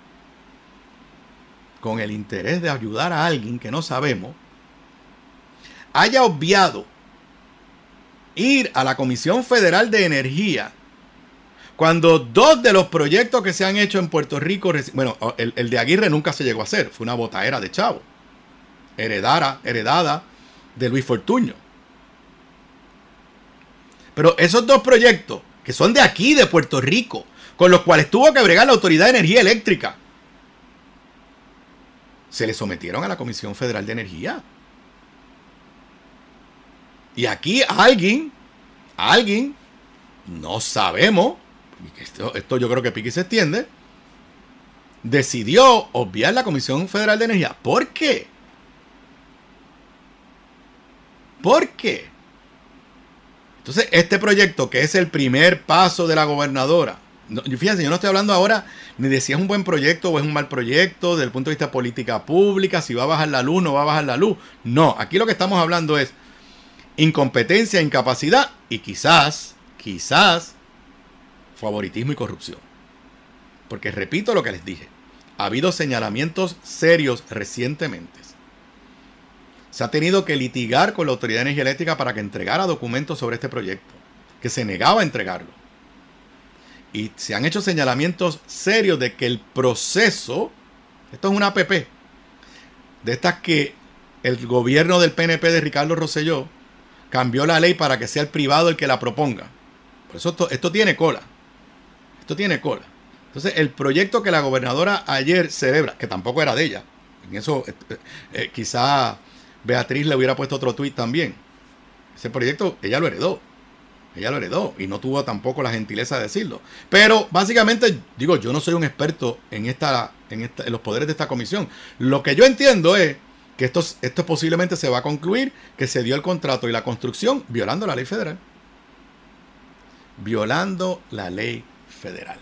con el interés de ayudar a alguien que no sabemos, haya obviado ir a la Comisión Federal de Energía cuando dos de los proyectos que se han hecho en Puerto Rico, bueno, el, el de Aguirre nunca se llegó a hacer, fue una botaera de chavo, heredara, heredada de Luis Fortuño. Pero esos dos proyectos, que son de aquí, de Puerto Rico, con los cuales tuvo que bregar la Autoridad de Energía Eléctrica, se le sometieron a la Comisión Federal de Energía. Y aquí alguien, alguien, no sabemos, esto, esto yo creo que pique se extiende, decidió obviar la Comisión Federal de Energía. ¿Por qué? ¿Por qué? Entonces, este proyecto, que es el primer paso de la gobernadora, no, fíjense, yo no estoy hablando ahora ni de si es un buen proyecto o es un mal proyecto desde el punto de vista de política pública, si va a bajar la luz o no va a bajar la luz. No, aquí lo que estamos hablando es incompetencia, incapacidad y quizás, quizás, favoritismo y corrupción. Porque repito lo que les dije, ha habido señalamientos serios recientemente. Se ha tenido que litigar con la Autoridad de Energía Eléctrica para que entregara documentos sobre este proyecto, que se negaba a entregarlo. Y se han hecho señalamientos serios de que el proceso, esto es una A P P, de estas que el gobierno del P N P de Ricardo Rosselló cambió la ley para que sea el privado el que la proponga. Por eso esto, esto tiene cola. Esto tiene cola. Entonces, el proyecto que la gobernadora ayer celebra, que tampoco era de ella, en eso eh, eh, quizá Beatriz le hubiera puesto otro tuit también. Ese proyecto ella lo heredó. Ella lo heredó y no tuvo tampoco la gentileza de decirlo. Pero básicamente, digo, yo no soy un experto en, esta, en, esta, en los poderes de esta comisión. Lo que yo entiendo es que esto, esto posiblemente se va a concluir que se dio el contrato y la construcción violando la ley federal. Violando la ley federal.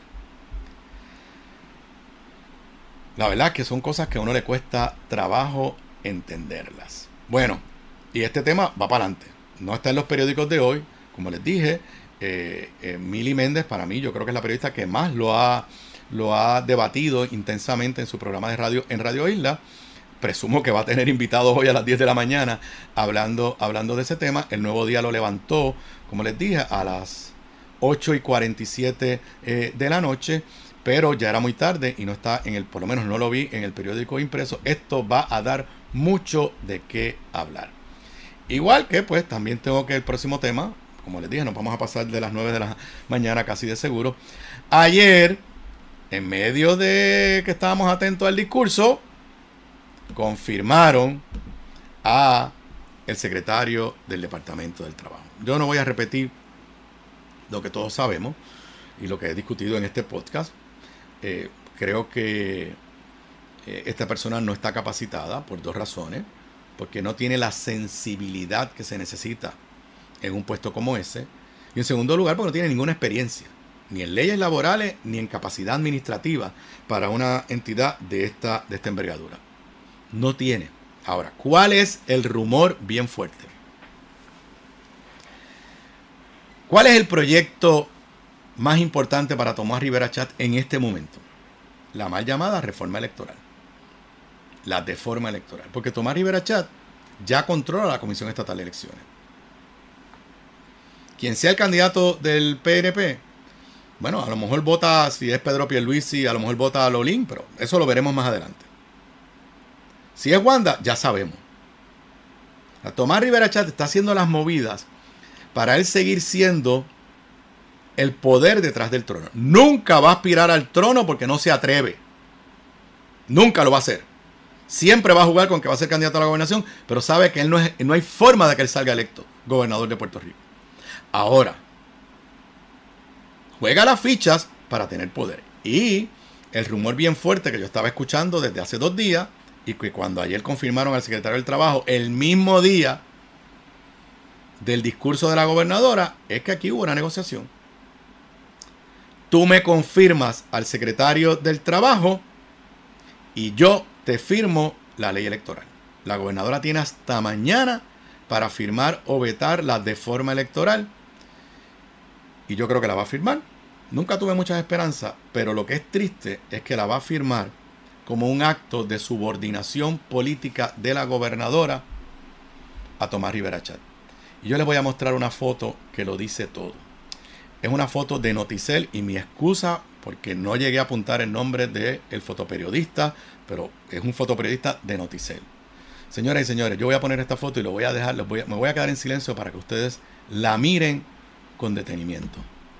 La verdad es que son cosas que a uno le cuesta trabajo entenderlas. Bueno, y este tema va para adelante. No está en los periódicos de hoy. Como les dije, eh, eh, Mili Méndez, para mí, yo creo que es la periodista que más lo ha, lo ha debatido intensamente en su programa de radio en Radio Isla. Presumo que va a tener invitados hoy a las diez de la mañana hablando, hablando de ese tema. El Nuevo Día lo levantó, como les dije, a las ocho y cuarenta y siete eh, de la noche, pero ya era muy tarde y no está en el, por lo menos no lo vi en el periódico impreso. Esto va a dar mucho de qué hablar. Igual que pues también tengo que el próximo tema, como les dije, nos vamos a pasar de las nueve de la mañana casi de seguro. Ayer, en medio de que estábamos atentos al discurso, confirmaron a el secretario del Departamento del Trabajo. Yo no voy a repetir lo que todos sabemos y lo que he discutido en este podcast. Eh, creo que eh, esta persona no está capacitada por dos razones. Porque no tiene la sensibilidad que se necesita en un puesto como ese. Y en segundo lugar, porque no tiene ninguna experiencia, ni en leyes laborales, ni en capacidad administrativa para una entidad de esta, de esta envergadura. No tiene. Ahora, ¿cuál es el rumor bien fuerte? ¿Cuál es el proyecto más importante para Tomás Rivera Chat en este momento? La mal llamada reforma electoral. La deforma electoral. Porque Tomás Rivera Chat ya controla la Comisión Estatal de Elecciones. Quien sea el candidato del P N P, bueno, a lo mejor vota, si es Pedro Pierluisi, a lo mejor vota a Lolín, pero eso lo veremos más adelante. Si es Wanda, ya sabemos. A Tomás Rivera Chat está haciendo las movidas para él seguir siendo el poder detrás del trono. Nunca va a aspirar al trono porque no se atreve. Nunca lo va a hacer. Siempre va a jugar con que va a ser candidato a la gobernación, pero sabe que él no, es, no hay forma de que él salga electo gobernador de Puerto Rico. Ahora, juega las fichas para tener poder. Y el rumor bien fuerte que yo estaba escuchando desde hace dos días, y que cuando ayer confirmaron al secretario del Trabajo, el mismo día del discurso de la gobernadora, es que aquí hubo una negociación. Tú me confirmas al secretario del Trabajo y yo te firmo la ley electoral. La gobernadora tiene hasta mañana para firmar o vetar la deforma electoral. Y yo creo que la va a firmar. Nunca tuve muchas esperanzas, pero lo que es triste es que la va a firmar como un acto de subordinación política de la gobernadora a Tomás Rivera Chat. Y yo les voy a mostrar una foto que lo dice todo. Es una foto de Noticel y mi excusa porque no llegué a apuntar el nombre del fotoperiodista, pero es un fotoperiodista de Noticel. Señoras y señores, yo voy a poner esta foto y lo voy a dejar, voy a, me voy a quedar en silencio para que ustedes la miren con detenimiento.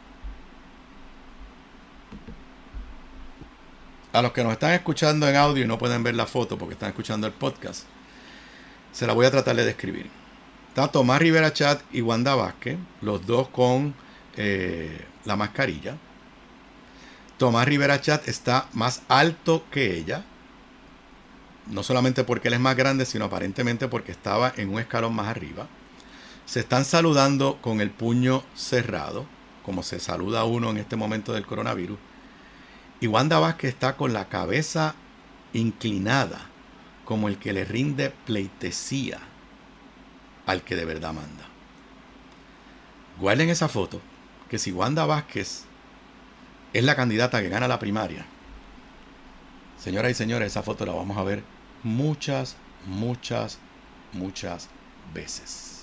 A los que nos están escuchando en audio y no pueden ver la foto porque están escuchando el podcast, se la voy a tratar de describir. Está Tomás Rivera Chat y Wanda Vázquez, los dos con eh, la mascarilla. Tomás Rivera Chat está más alto que ella. No solamente porque él es más grande, sino aparentemente porque estaba en un escalón más arriba. Se están saludando con el puño cerrado, como se saluda uno en este momento del coronavirus. Y Wanda Vázquez está con la cabeza inclinada, como el que le rinde pleitesía al que de verdad manda. Guarden esa foto, que si Wanda Vázquez es la candidata que gana la primaria, señoras y señores, esa foto la vamos a ver muchas, muchas, muchas veces.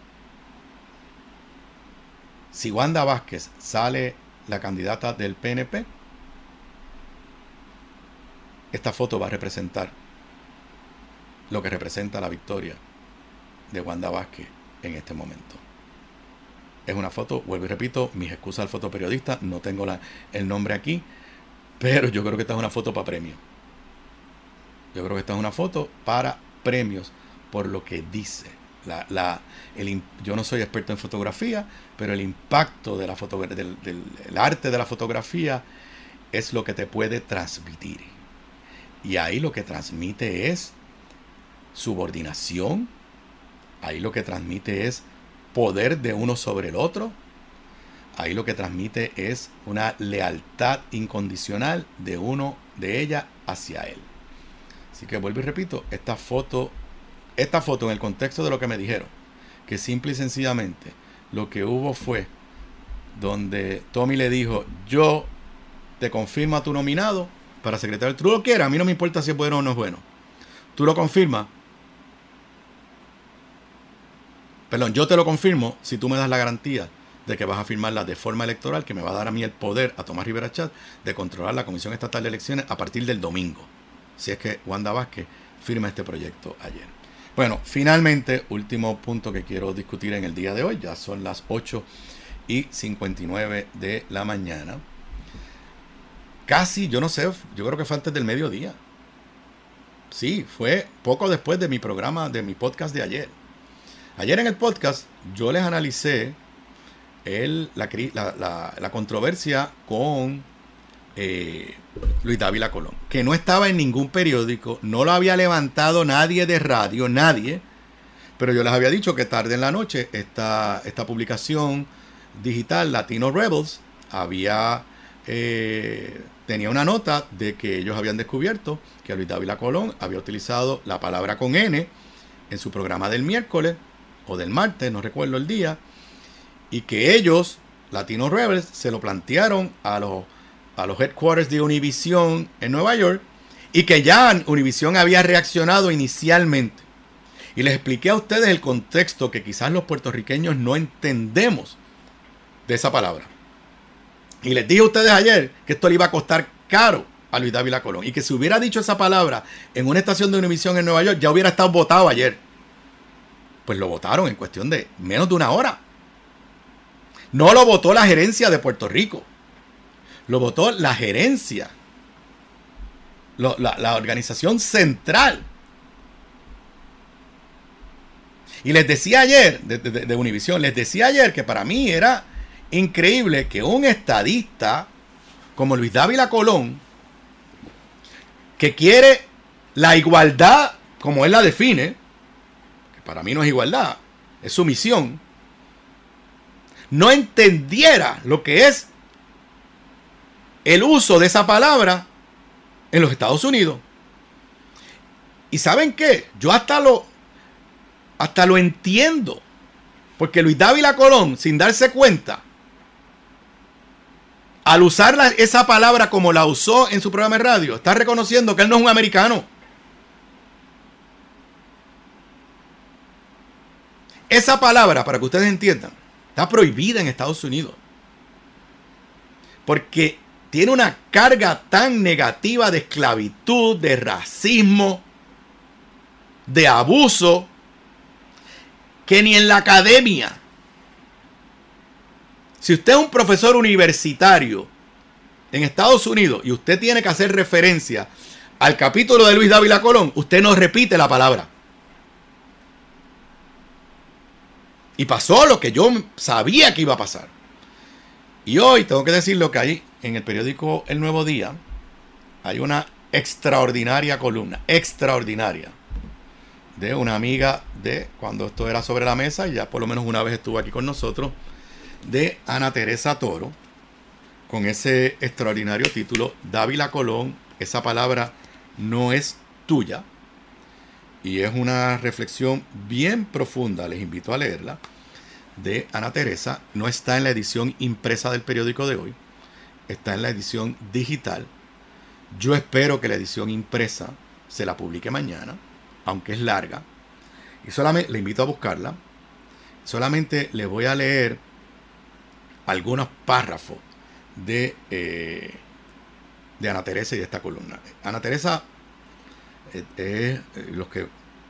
Si Wanda Vázquez sale la candidata del P N P, esta foto va a representar lo que representa la victoria de Wanda Vázquez en este momento. Es una foto, vuelvo y repito, mis excusas al fotoperiodista, no tengo la, el nombre aquí, pero yo creo que esta es una foto para premios. Yo creo que esta es una foto para premios por lo que dice. La, la, el, yo no soy experto en fotografía, pero el impacto de la foto, del, del el arte de la fotografía es lo que te puede transmitir. Y ahí lo que transmite es subordinación. Ahí lo que transmite es poder de uno sobre el otro. Ahí lo que transmite es una lealtad incondicional de uno, de ella hacia él. Así que vuelvo y repito, esta foto, esta foto en el contexto de lo que me dijeron, que simple y sencillamente lo que hubo fue donde Tommy le dijo, yo te confirma tu nominado para secretario. Tú lo quieres, a mí no me importa si es bueno o no es bueno. Tú lo confirmas. Perdón, yo te lo confirmo si tú me das la garantía de que vas a firmarla de forma electoral, que me va a dar a mí el poder, a Tomás Rivera Chat, de controlar la Comisión Estatal de Elecciones a partir del domingo. Si es que Wanda Vázquez firma este proyecto ayer. Bueno, finalmente, último punto que quiero discutir en el día de hoy. Ya son las ocho y cincuenta y nueve de la mañana. Casi, yo no sé, yo creo que fue antes del mediodía. Sí, fue poco después de mi programa, de mi podcast de ayer. Ayer en el podcast yo les analicé el, la, la, la, la controversia con eh, Luis Dávila Colón, que no estaba en ningún periódico, no lo había levantado nadie de radio, nadie, pero yo les había dicho que tarde en la noche esta, esta publicación digital, Latino Rebels, había eh, tenía una nota de que ellos habían descubierto que Luis Dávila Colón había utilizado la palabra con N en su programa del miércoles o del martes, no recuerdo el día, y que ellos, Latino Rebels, se lo plantearon a los, a los headquarters de Univision en Nueva York, y que ya Univision había reaccionado inicialmente. Y les expliqué a ustedes el contexto que quizás los puertorriqueños no entendemos de esa palabra. Y les dije a ustedes ayer que esto le iba a costar caro a Luis Dávila Colón, y que si hubiera dicho esa palabra en una estación de Univision en Nueva York, ya hubiera estado votado ayer. Pues lo votaron en cuestión de menos de una hora. No lo votó la gerencia de Puerto Rico. Lo votó la gerencia. Lo, la, la organización central. Y les decía ayer, de, de, de Univision, les decía ayer que para mí era increíble que un estadista como Luis Dávila Colón, que quiere la igualdad como él la define, para mí no es igualdad, es sumisión, no entendiera lo que es el uso de esa palabra en los Estados Unidos. ¿Y saben qué? Yo hasta lo, hasta lo entiendo, porque Luis Dávila Colón, sin darse cuenta, al usar la, esa palabra como la usó en su programa de radio, está reconociendo que él no es un americano. Esa palabra, para que ustedes entiendan, está prohibida en Estados Unidos. Porque tiene una carga tan negativa de esclavitud, de racismo, de abuso, que ni en la academia. Si usted es un profesor universitario en Estados Unidos y usted tiene que hacer referencia al capítulo de Luis Dávila Colón, usted no repite la palabra. Y pasó lo que yo sabía que iba a pasar. Y hoy tengo que decirlo que ahí en el periódico El Nuevo Día hay una extraordinaria columna, extraordinaria, de una amiga de cuando esto era sobre la mesa, y ya por lo menos una vez estuvo aquí con nosotros, de Ana Teresa Toro, con ese extraordinario título, Dávila Colón, esa palabra no es tuya. Y es una reflexión bien profunda, les invito a leerla, de Ana Teresa. No está en la edición impresa del periódico de hoy, está en la edición digital. Yo espero que la edición impresa se la publique mañana, aunque es larga. Y solamente le invito a buscarla. Solamente le voy a leer algunos párrafos de, eh, de Ana Teresa y de esta columna. Ana Teresa, eh, eh, los que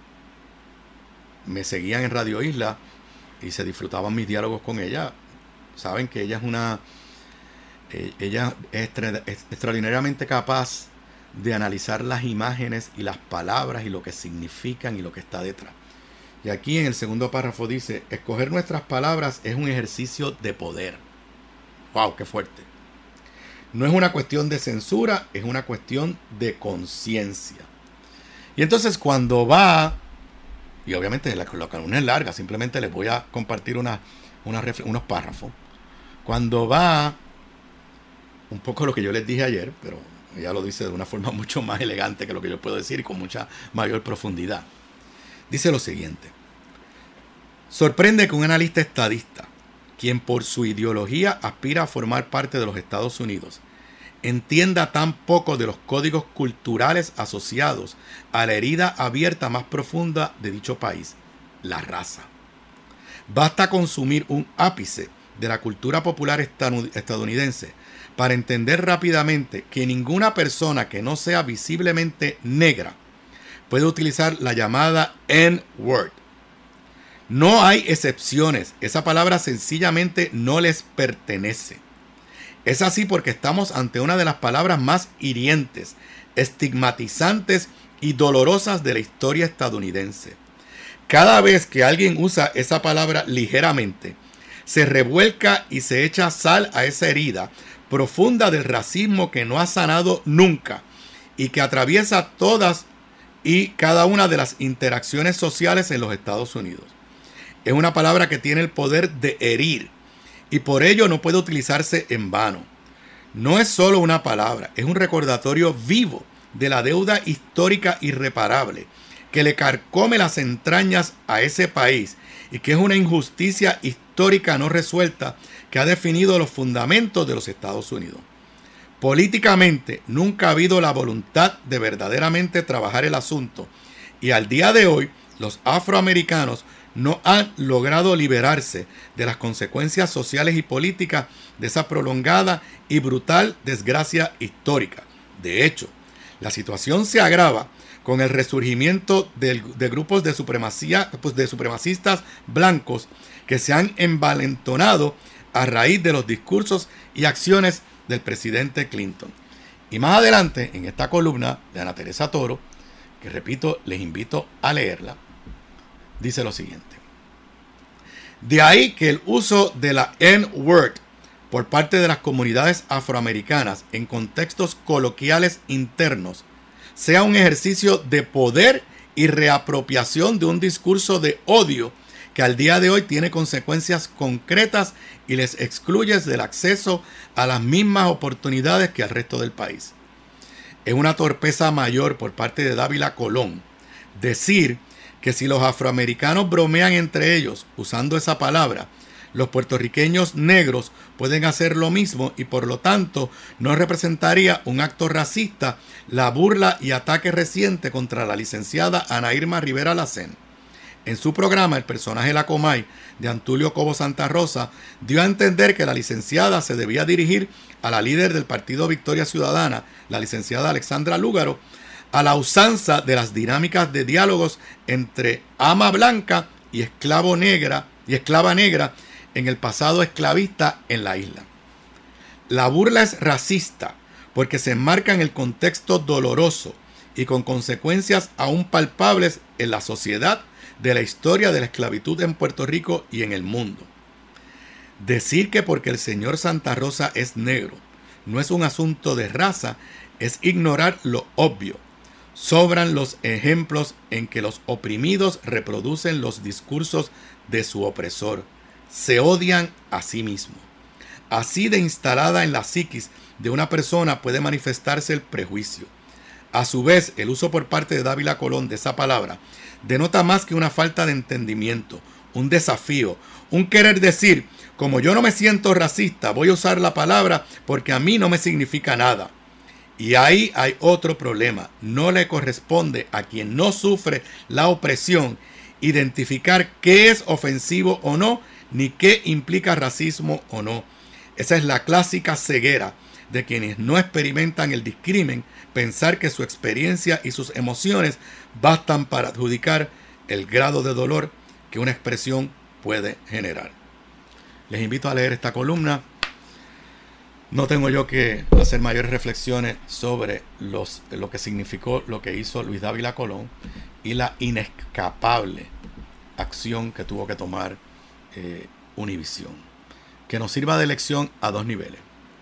me seguían en Radio Isla y se disfrutaban mis diálogos con ella, saben que ella es una eh, ella es, extra, es extraordinariamente capaz de analizar las imágenes y las palabras y lo que significan y lo que está detrás. Y aquí en el segundo párrafo dice: escoger nuestras palabras es un ejercicio de poder. ¡Wow! ¡Qué fuerte! No es una cuestión de censura, es una cuestión de conciencia. Y entonces cuando va, y obviamente la, la columna es larga, simplemente les voy a compartir una, una, unos párrafos. Cuando va, un poco lo que yo les dije ayer, pero ella lo dice de una forma mucho más elegante que lo que yo puedo decir y con mucha mayor profundidad. Dice lo siguiente: sorprende que un analista estadista, quien por su ideología aspira a formar parte de los Estados Unidos, entienda tan poco de los códigos culturales asociados a la herida abierta más profunda de dicho país, la raza. Basta consumir un ápice de la cultura popular estadounidense para entender rápidamente que ninguna persona que no sea visiblemente negra puede utilizar la llamada N-word. No hay excepciones, esa palabra sencillamente no les pertenece. Es así porque estamos ante una de las palabras más hirientes, estigmatizantes y dolorosas de la historia estadounidense. Cada vez que alguien usa esa palabra ligeramente, se revuelca y se echa sal a esa herida profunda del racismo que no ha sanado nunca y que atraviesa todas y cada una de las interacciones sociales en los Estados Unidos. Es una palabra que tiene el poder de herir y por ello no puede utilizarse en vano. No es solo una palabra, es un recordatorio vivo de la deuda histórica irreparable que le carcome las entrañas a ese país y que es una injusticia histórica no resuelta que ha definido los fundamentos de los Estados Unidos. Políticamente nunca ha habido la voluntad de verdaderamente trabajar el asunto y al día de hoy los afroamericanos no han logrado liberarse de las consecuencias sociales y políticas de esa prolongada y brutal desgracia histórica. De hecho, la situación se agrava con el resurgimiento de, de grupos de, supremacía, pues de supremacistas blancos que se han envalentonado a raíz de los discursos y acciones del presidente Clinton. Y más adelante, en esta columna de Ana Teresa Toro, que repito, les invito a leerla, dice lo siguiente. De ahí que el uso de la N-word por parte de las comunidades afroamericanas en contextos coloquiales internos sea un ejercicio de poder y reapropiación de un discurso de odio que al día de hoy tiene consecuencias concretas y les excluye del acceso a las mismas oportunidades que al resto del país. Es una torpeza mayor por parte de Dávila Colón decir que si los afroamericanos bromean entre ellos usando esa palabra, los puertorriqueños negros pueden hacer lo mismo y por lo tanto no representaría un acto racista la burla y ataque reciente contra la licenciada Ana Irma Rivera Lacén. En su programa, el personaje La Comay de Antulio Cobo Santa Rosa dio a entender que la licenciada se debía dirigir a la líder del Partido Victoria Ciudadana, la licenciada Alexandra Lúgaro, a la usanza de las dinámicas de diálogos entre ama blanca y esclavo negra y esclava negra en el pasado esclavista en la isla. La burla es racista porque se enmarca en el contexto doloroso y con consecuencias aún palpables en la sociedad de la historia de la esclavitud en Puerto Rico y en el mundo. Decir que porque el señor Santa Rosa es negro no es un asunto de raza es ignorar lo obvio. Sobran los ejemplos en que los oprimidos reproducen los discursos de su opresor. Se odian a sí mismos. Así de instalada en la psiquis de una persona puede manifestarse el prejuicio. A su vez, el uso por parte de Dávila Colón de esa palabra denota más que una falta de entendimiento, un desafío, un querer decir, como yo no me siento racista, voy a usar la palabra porque a mí no me significa nada. Y ahí hay otro problema. No le corresponde a quien no sufre la opresión identificar qué es ofensivo o no, ni qué implica racismo o no. Esa es la clásica ceguera de quienes no experimentan el discrimen, pensar que su experiencia y sus emociones bastan para adjudicar el grado de dolor que una expresión puede generar. Les invito a leer esta columna. No tengo yo que hacer mayores reflexiones sobre los, lo que significó lo que hizo Luis Dávila Colón y la inescapable acción que tuvo que tomar eh, Univisión, que nos sirva de lección a dos niveles.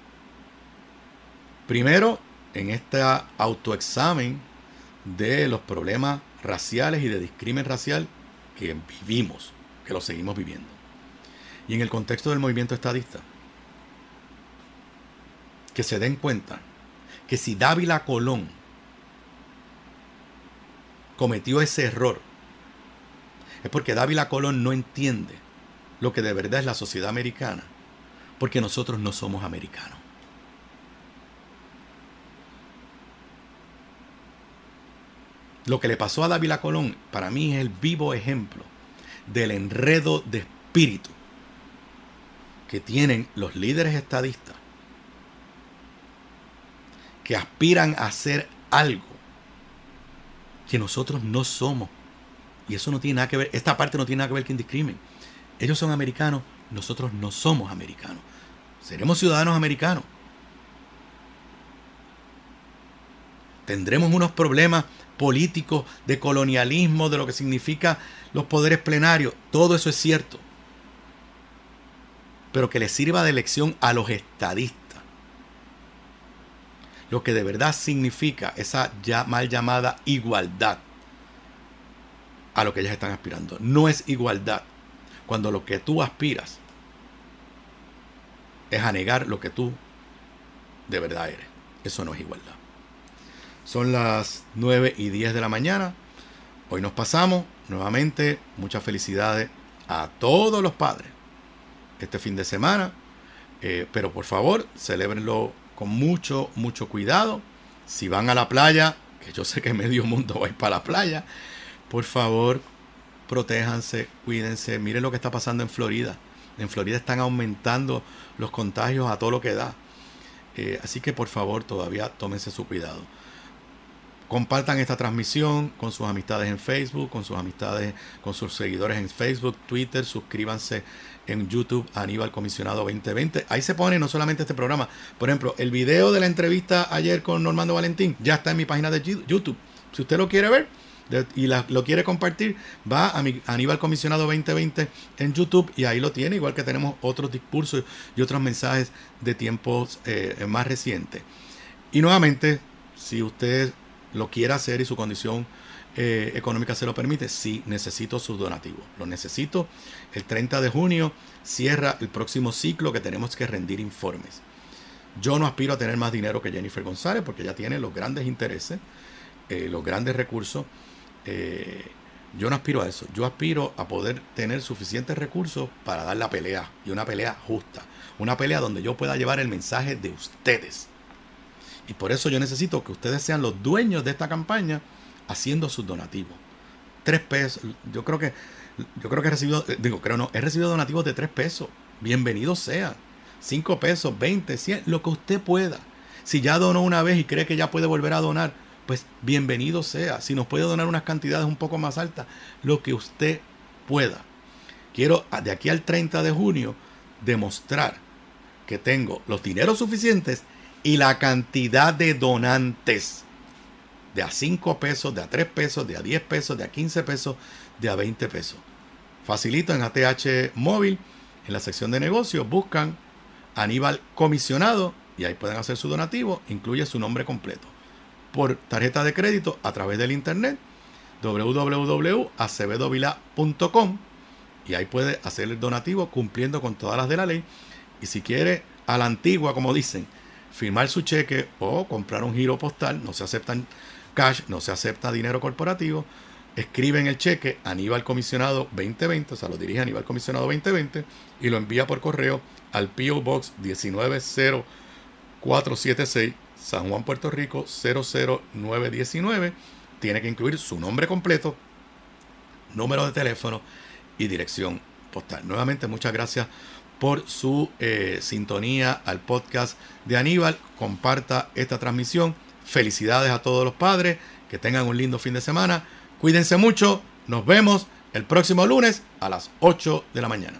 Primero, en este autoexamen de los problemas raciales y de discrimen racial que vivimos, que lo seguimos viviendo. Y en el contexto del movimiento estadista, que se den cuenta que si Dávila Colón cometió ese error, es porque Dávila Colón no entiende lo que de verdad es la sociedad americana, porque nosotros no somos americanos. Lo que le pasó a Dávila Colón, para mí es el vivo ejemplo del enredo de espíritu que tienen los líderes estadistas que aspiran a hacer algo que nosotros no somos. Y eso no tiene nada que ver, esta parte no tiene nada que ver con discrimen. Ellos son americanos, nosotros no somos americanos. Seremos ciudadanos americanos. Tendremos unos problemas políticos, de colonialismo, de lo que significa los poderes plenarios. Todo eso es cierto. Pero que les sirva de lección a los estadistas. Lo que de verdad significa esa ya mal llamada igualdad a lo que ellos están aspirando. No es igualdad cuando lo que tú aspiras es a negar lo que tú de verdad eres. Eso no es igualdad. Son las nueve y diez de la mañana. Hoy nos pasamos. Nuevamente, muchas felicidades a todos los padres este fin de semana. Eh, pero por favor, celébrenlo con mucho, mucho cuidado. Si van a la playa, que yo sé que medio mundo va a ir para la playa, por favor, protéjanse, cuídense. Miren lo que está pasando en Florida. En Florida están aumentando los contagios a todo lo que da. Eh, así que por favor, todavía tómense su cuidado. Compartan esta transmisión con sus amistades en Facebook, con sus amistades, con sus seguidores en Facebook, Twitter. Suscríbanse en YouTube a Aníbal Comisionado veinte veinte. Ahí se pone no solamente este programa. Por ejemplo, el video de la entrevista ayer con Normando Valentín ya está en mi página de YouTube. Si usted lo quiere ver de, y la, lo quiere compartir, va a mi Aníbal Comisionado veinte veinte en YouTube y ahí lo tiene. Igual que tenemos otros discursos y otros mensajes de tiempos eh, más recientes. Y nuevamente, si usted lo quiera hacer y su condición eh, económica se lo permite, sí, necesito sus donativos. Lo necesito. El treinta de junio cierra el próximo ciclo que tenemos que rendir informes. Yo no aspiro a tener más dinero que Jennifer González porque ella tiene los grandes intereses, eh, los grandes recursos. Eh, yo no aspiro a eso. Yo aspiro a poder tener suficientes recursos para dar la pelea, y una pelea justa. Una pelea donde yo pueda llevar el mensaje de ustedes. Y por eso yo necesito que ustedes sean los dueños de esta campaña haciendo sus donativos. Tres pesos. Yo creo que, yo creo que he recibido, digo, creo no, he recibido donativos de tres pesos. Bienvenidos sean. Cinco pesos, veinte, cien, lo que usted pueda. Si ya donó una vez y cree que ya puede volver a donar, pues bienvenido sea. Si nos puede donar unas cantidades un poco más altas, lo que usted pueda. Quiero de aquí al treinta de junio demostrar que tengo los dineros suficientes y la cantidad de donantes de a cinco pesos, de a tres pesos, de a diez pesos, de a quince pesos, de a veinte pesos. Facilito en A T H móvil, en la sección de negocios, buscan Aníbal Comisionado y ahí pueden hacer su donativo, incluye su nombre completo. Por tarjeta de crédito a través del internet, doble u doble u doble u punto acevedo vilá punto com, y ahí puede hacer el donativo cumpliendo con todas las de la ley. Y si quiere a la antigua, como dicen, firmar su cheque o comprar un giro postal, no se aceptan cash, no se acepta dinero corporativo, escriben el cheque Aníbal Comisionado veinte veinte, o sea, lo dirige Aníbal Comisionado veinte veinte y lo envía por correo al P O Box diecinueve cero cuatro siete seis, San Juan, Puerto Rico cero cero nueve diecinueve. Tiene que incluir su nombre completo, número de teléfono y dirección postal. Nuevamente, muchas gracias por su eh, sintonía al podcast de Aníbal. Comparta esta transmisión. Felicidades a todos los padres. Que tengan un lindo fin de semana. Cuídense mucho. Nos vemos el próximo lunes a las ocho de la mañana.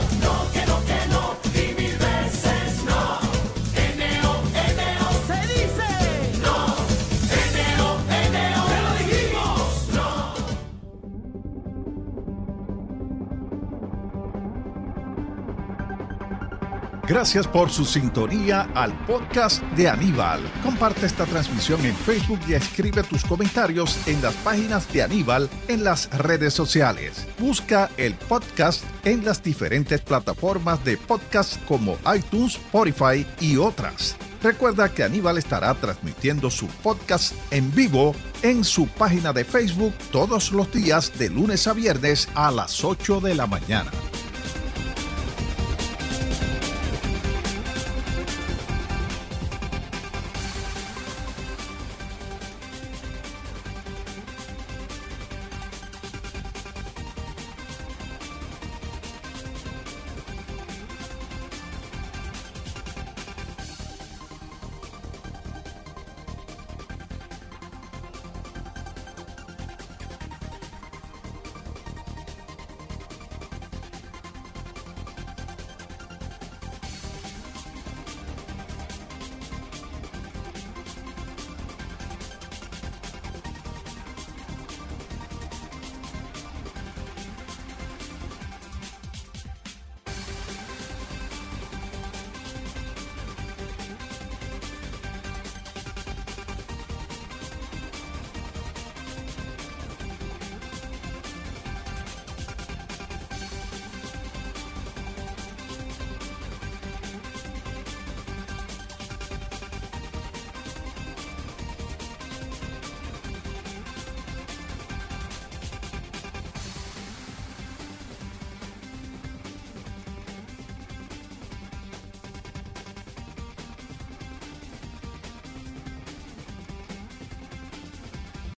Se dice Gracias por su sintonía al podcast de Aníbal. Comparte esta transmisión en Facebook y escribe tus comentarios en las páginas de Aníbal en las redes sociales. Busca el podcast en las diferentes plataformas de podcast como iTunes, Spotify y otras. Recuerda que Aníbal estará transmitiendo su podcast en vivo en su página de Facebook todos los días de lunes a viernes a las ocho de la mañana.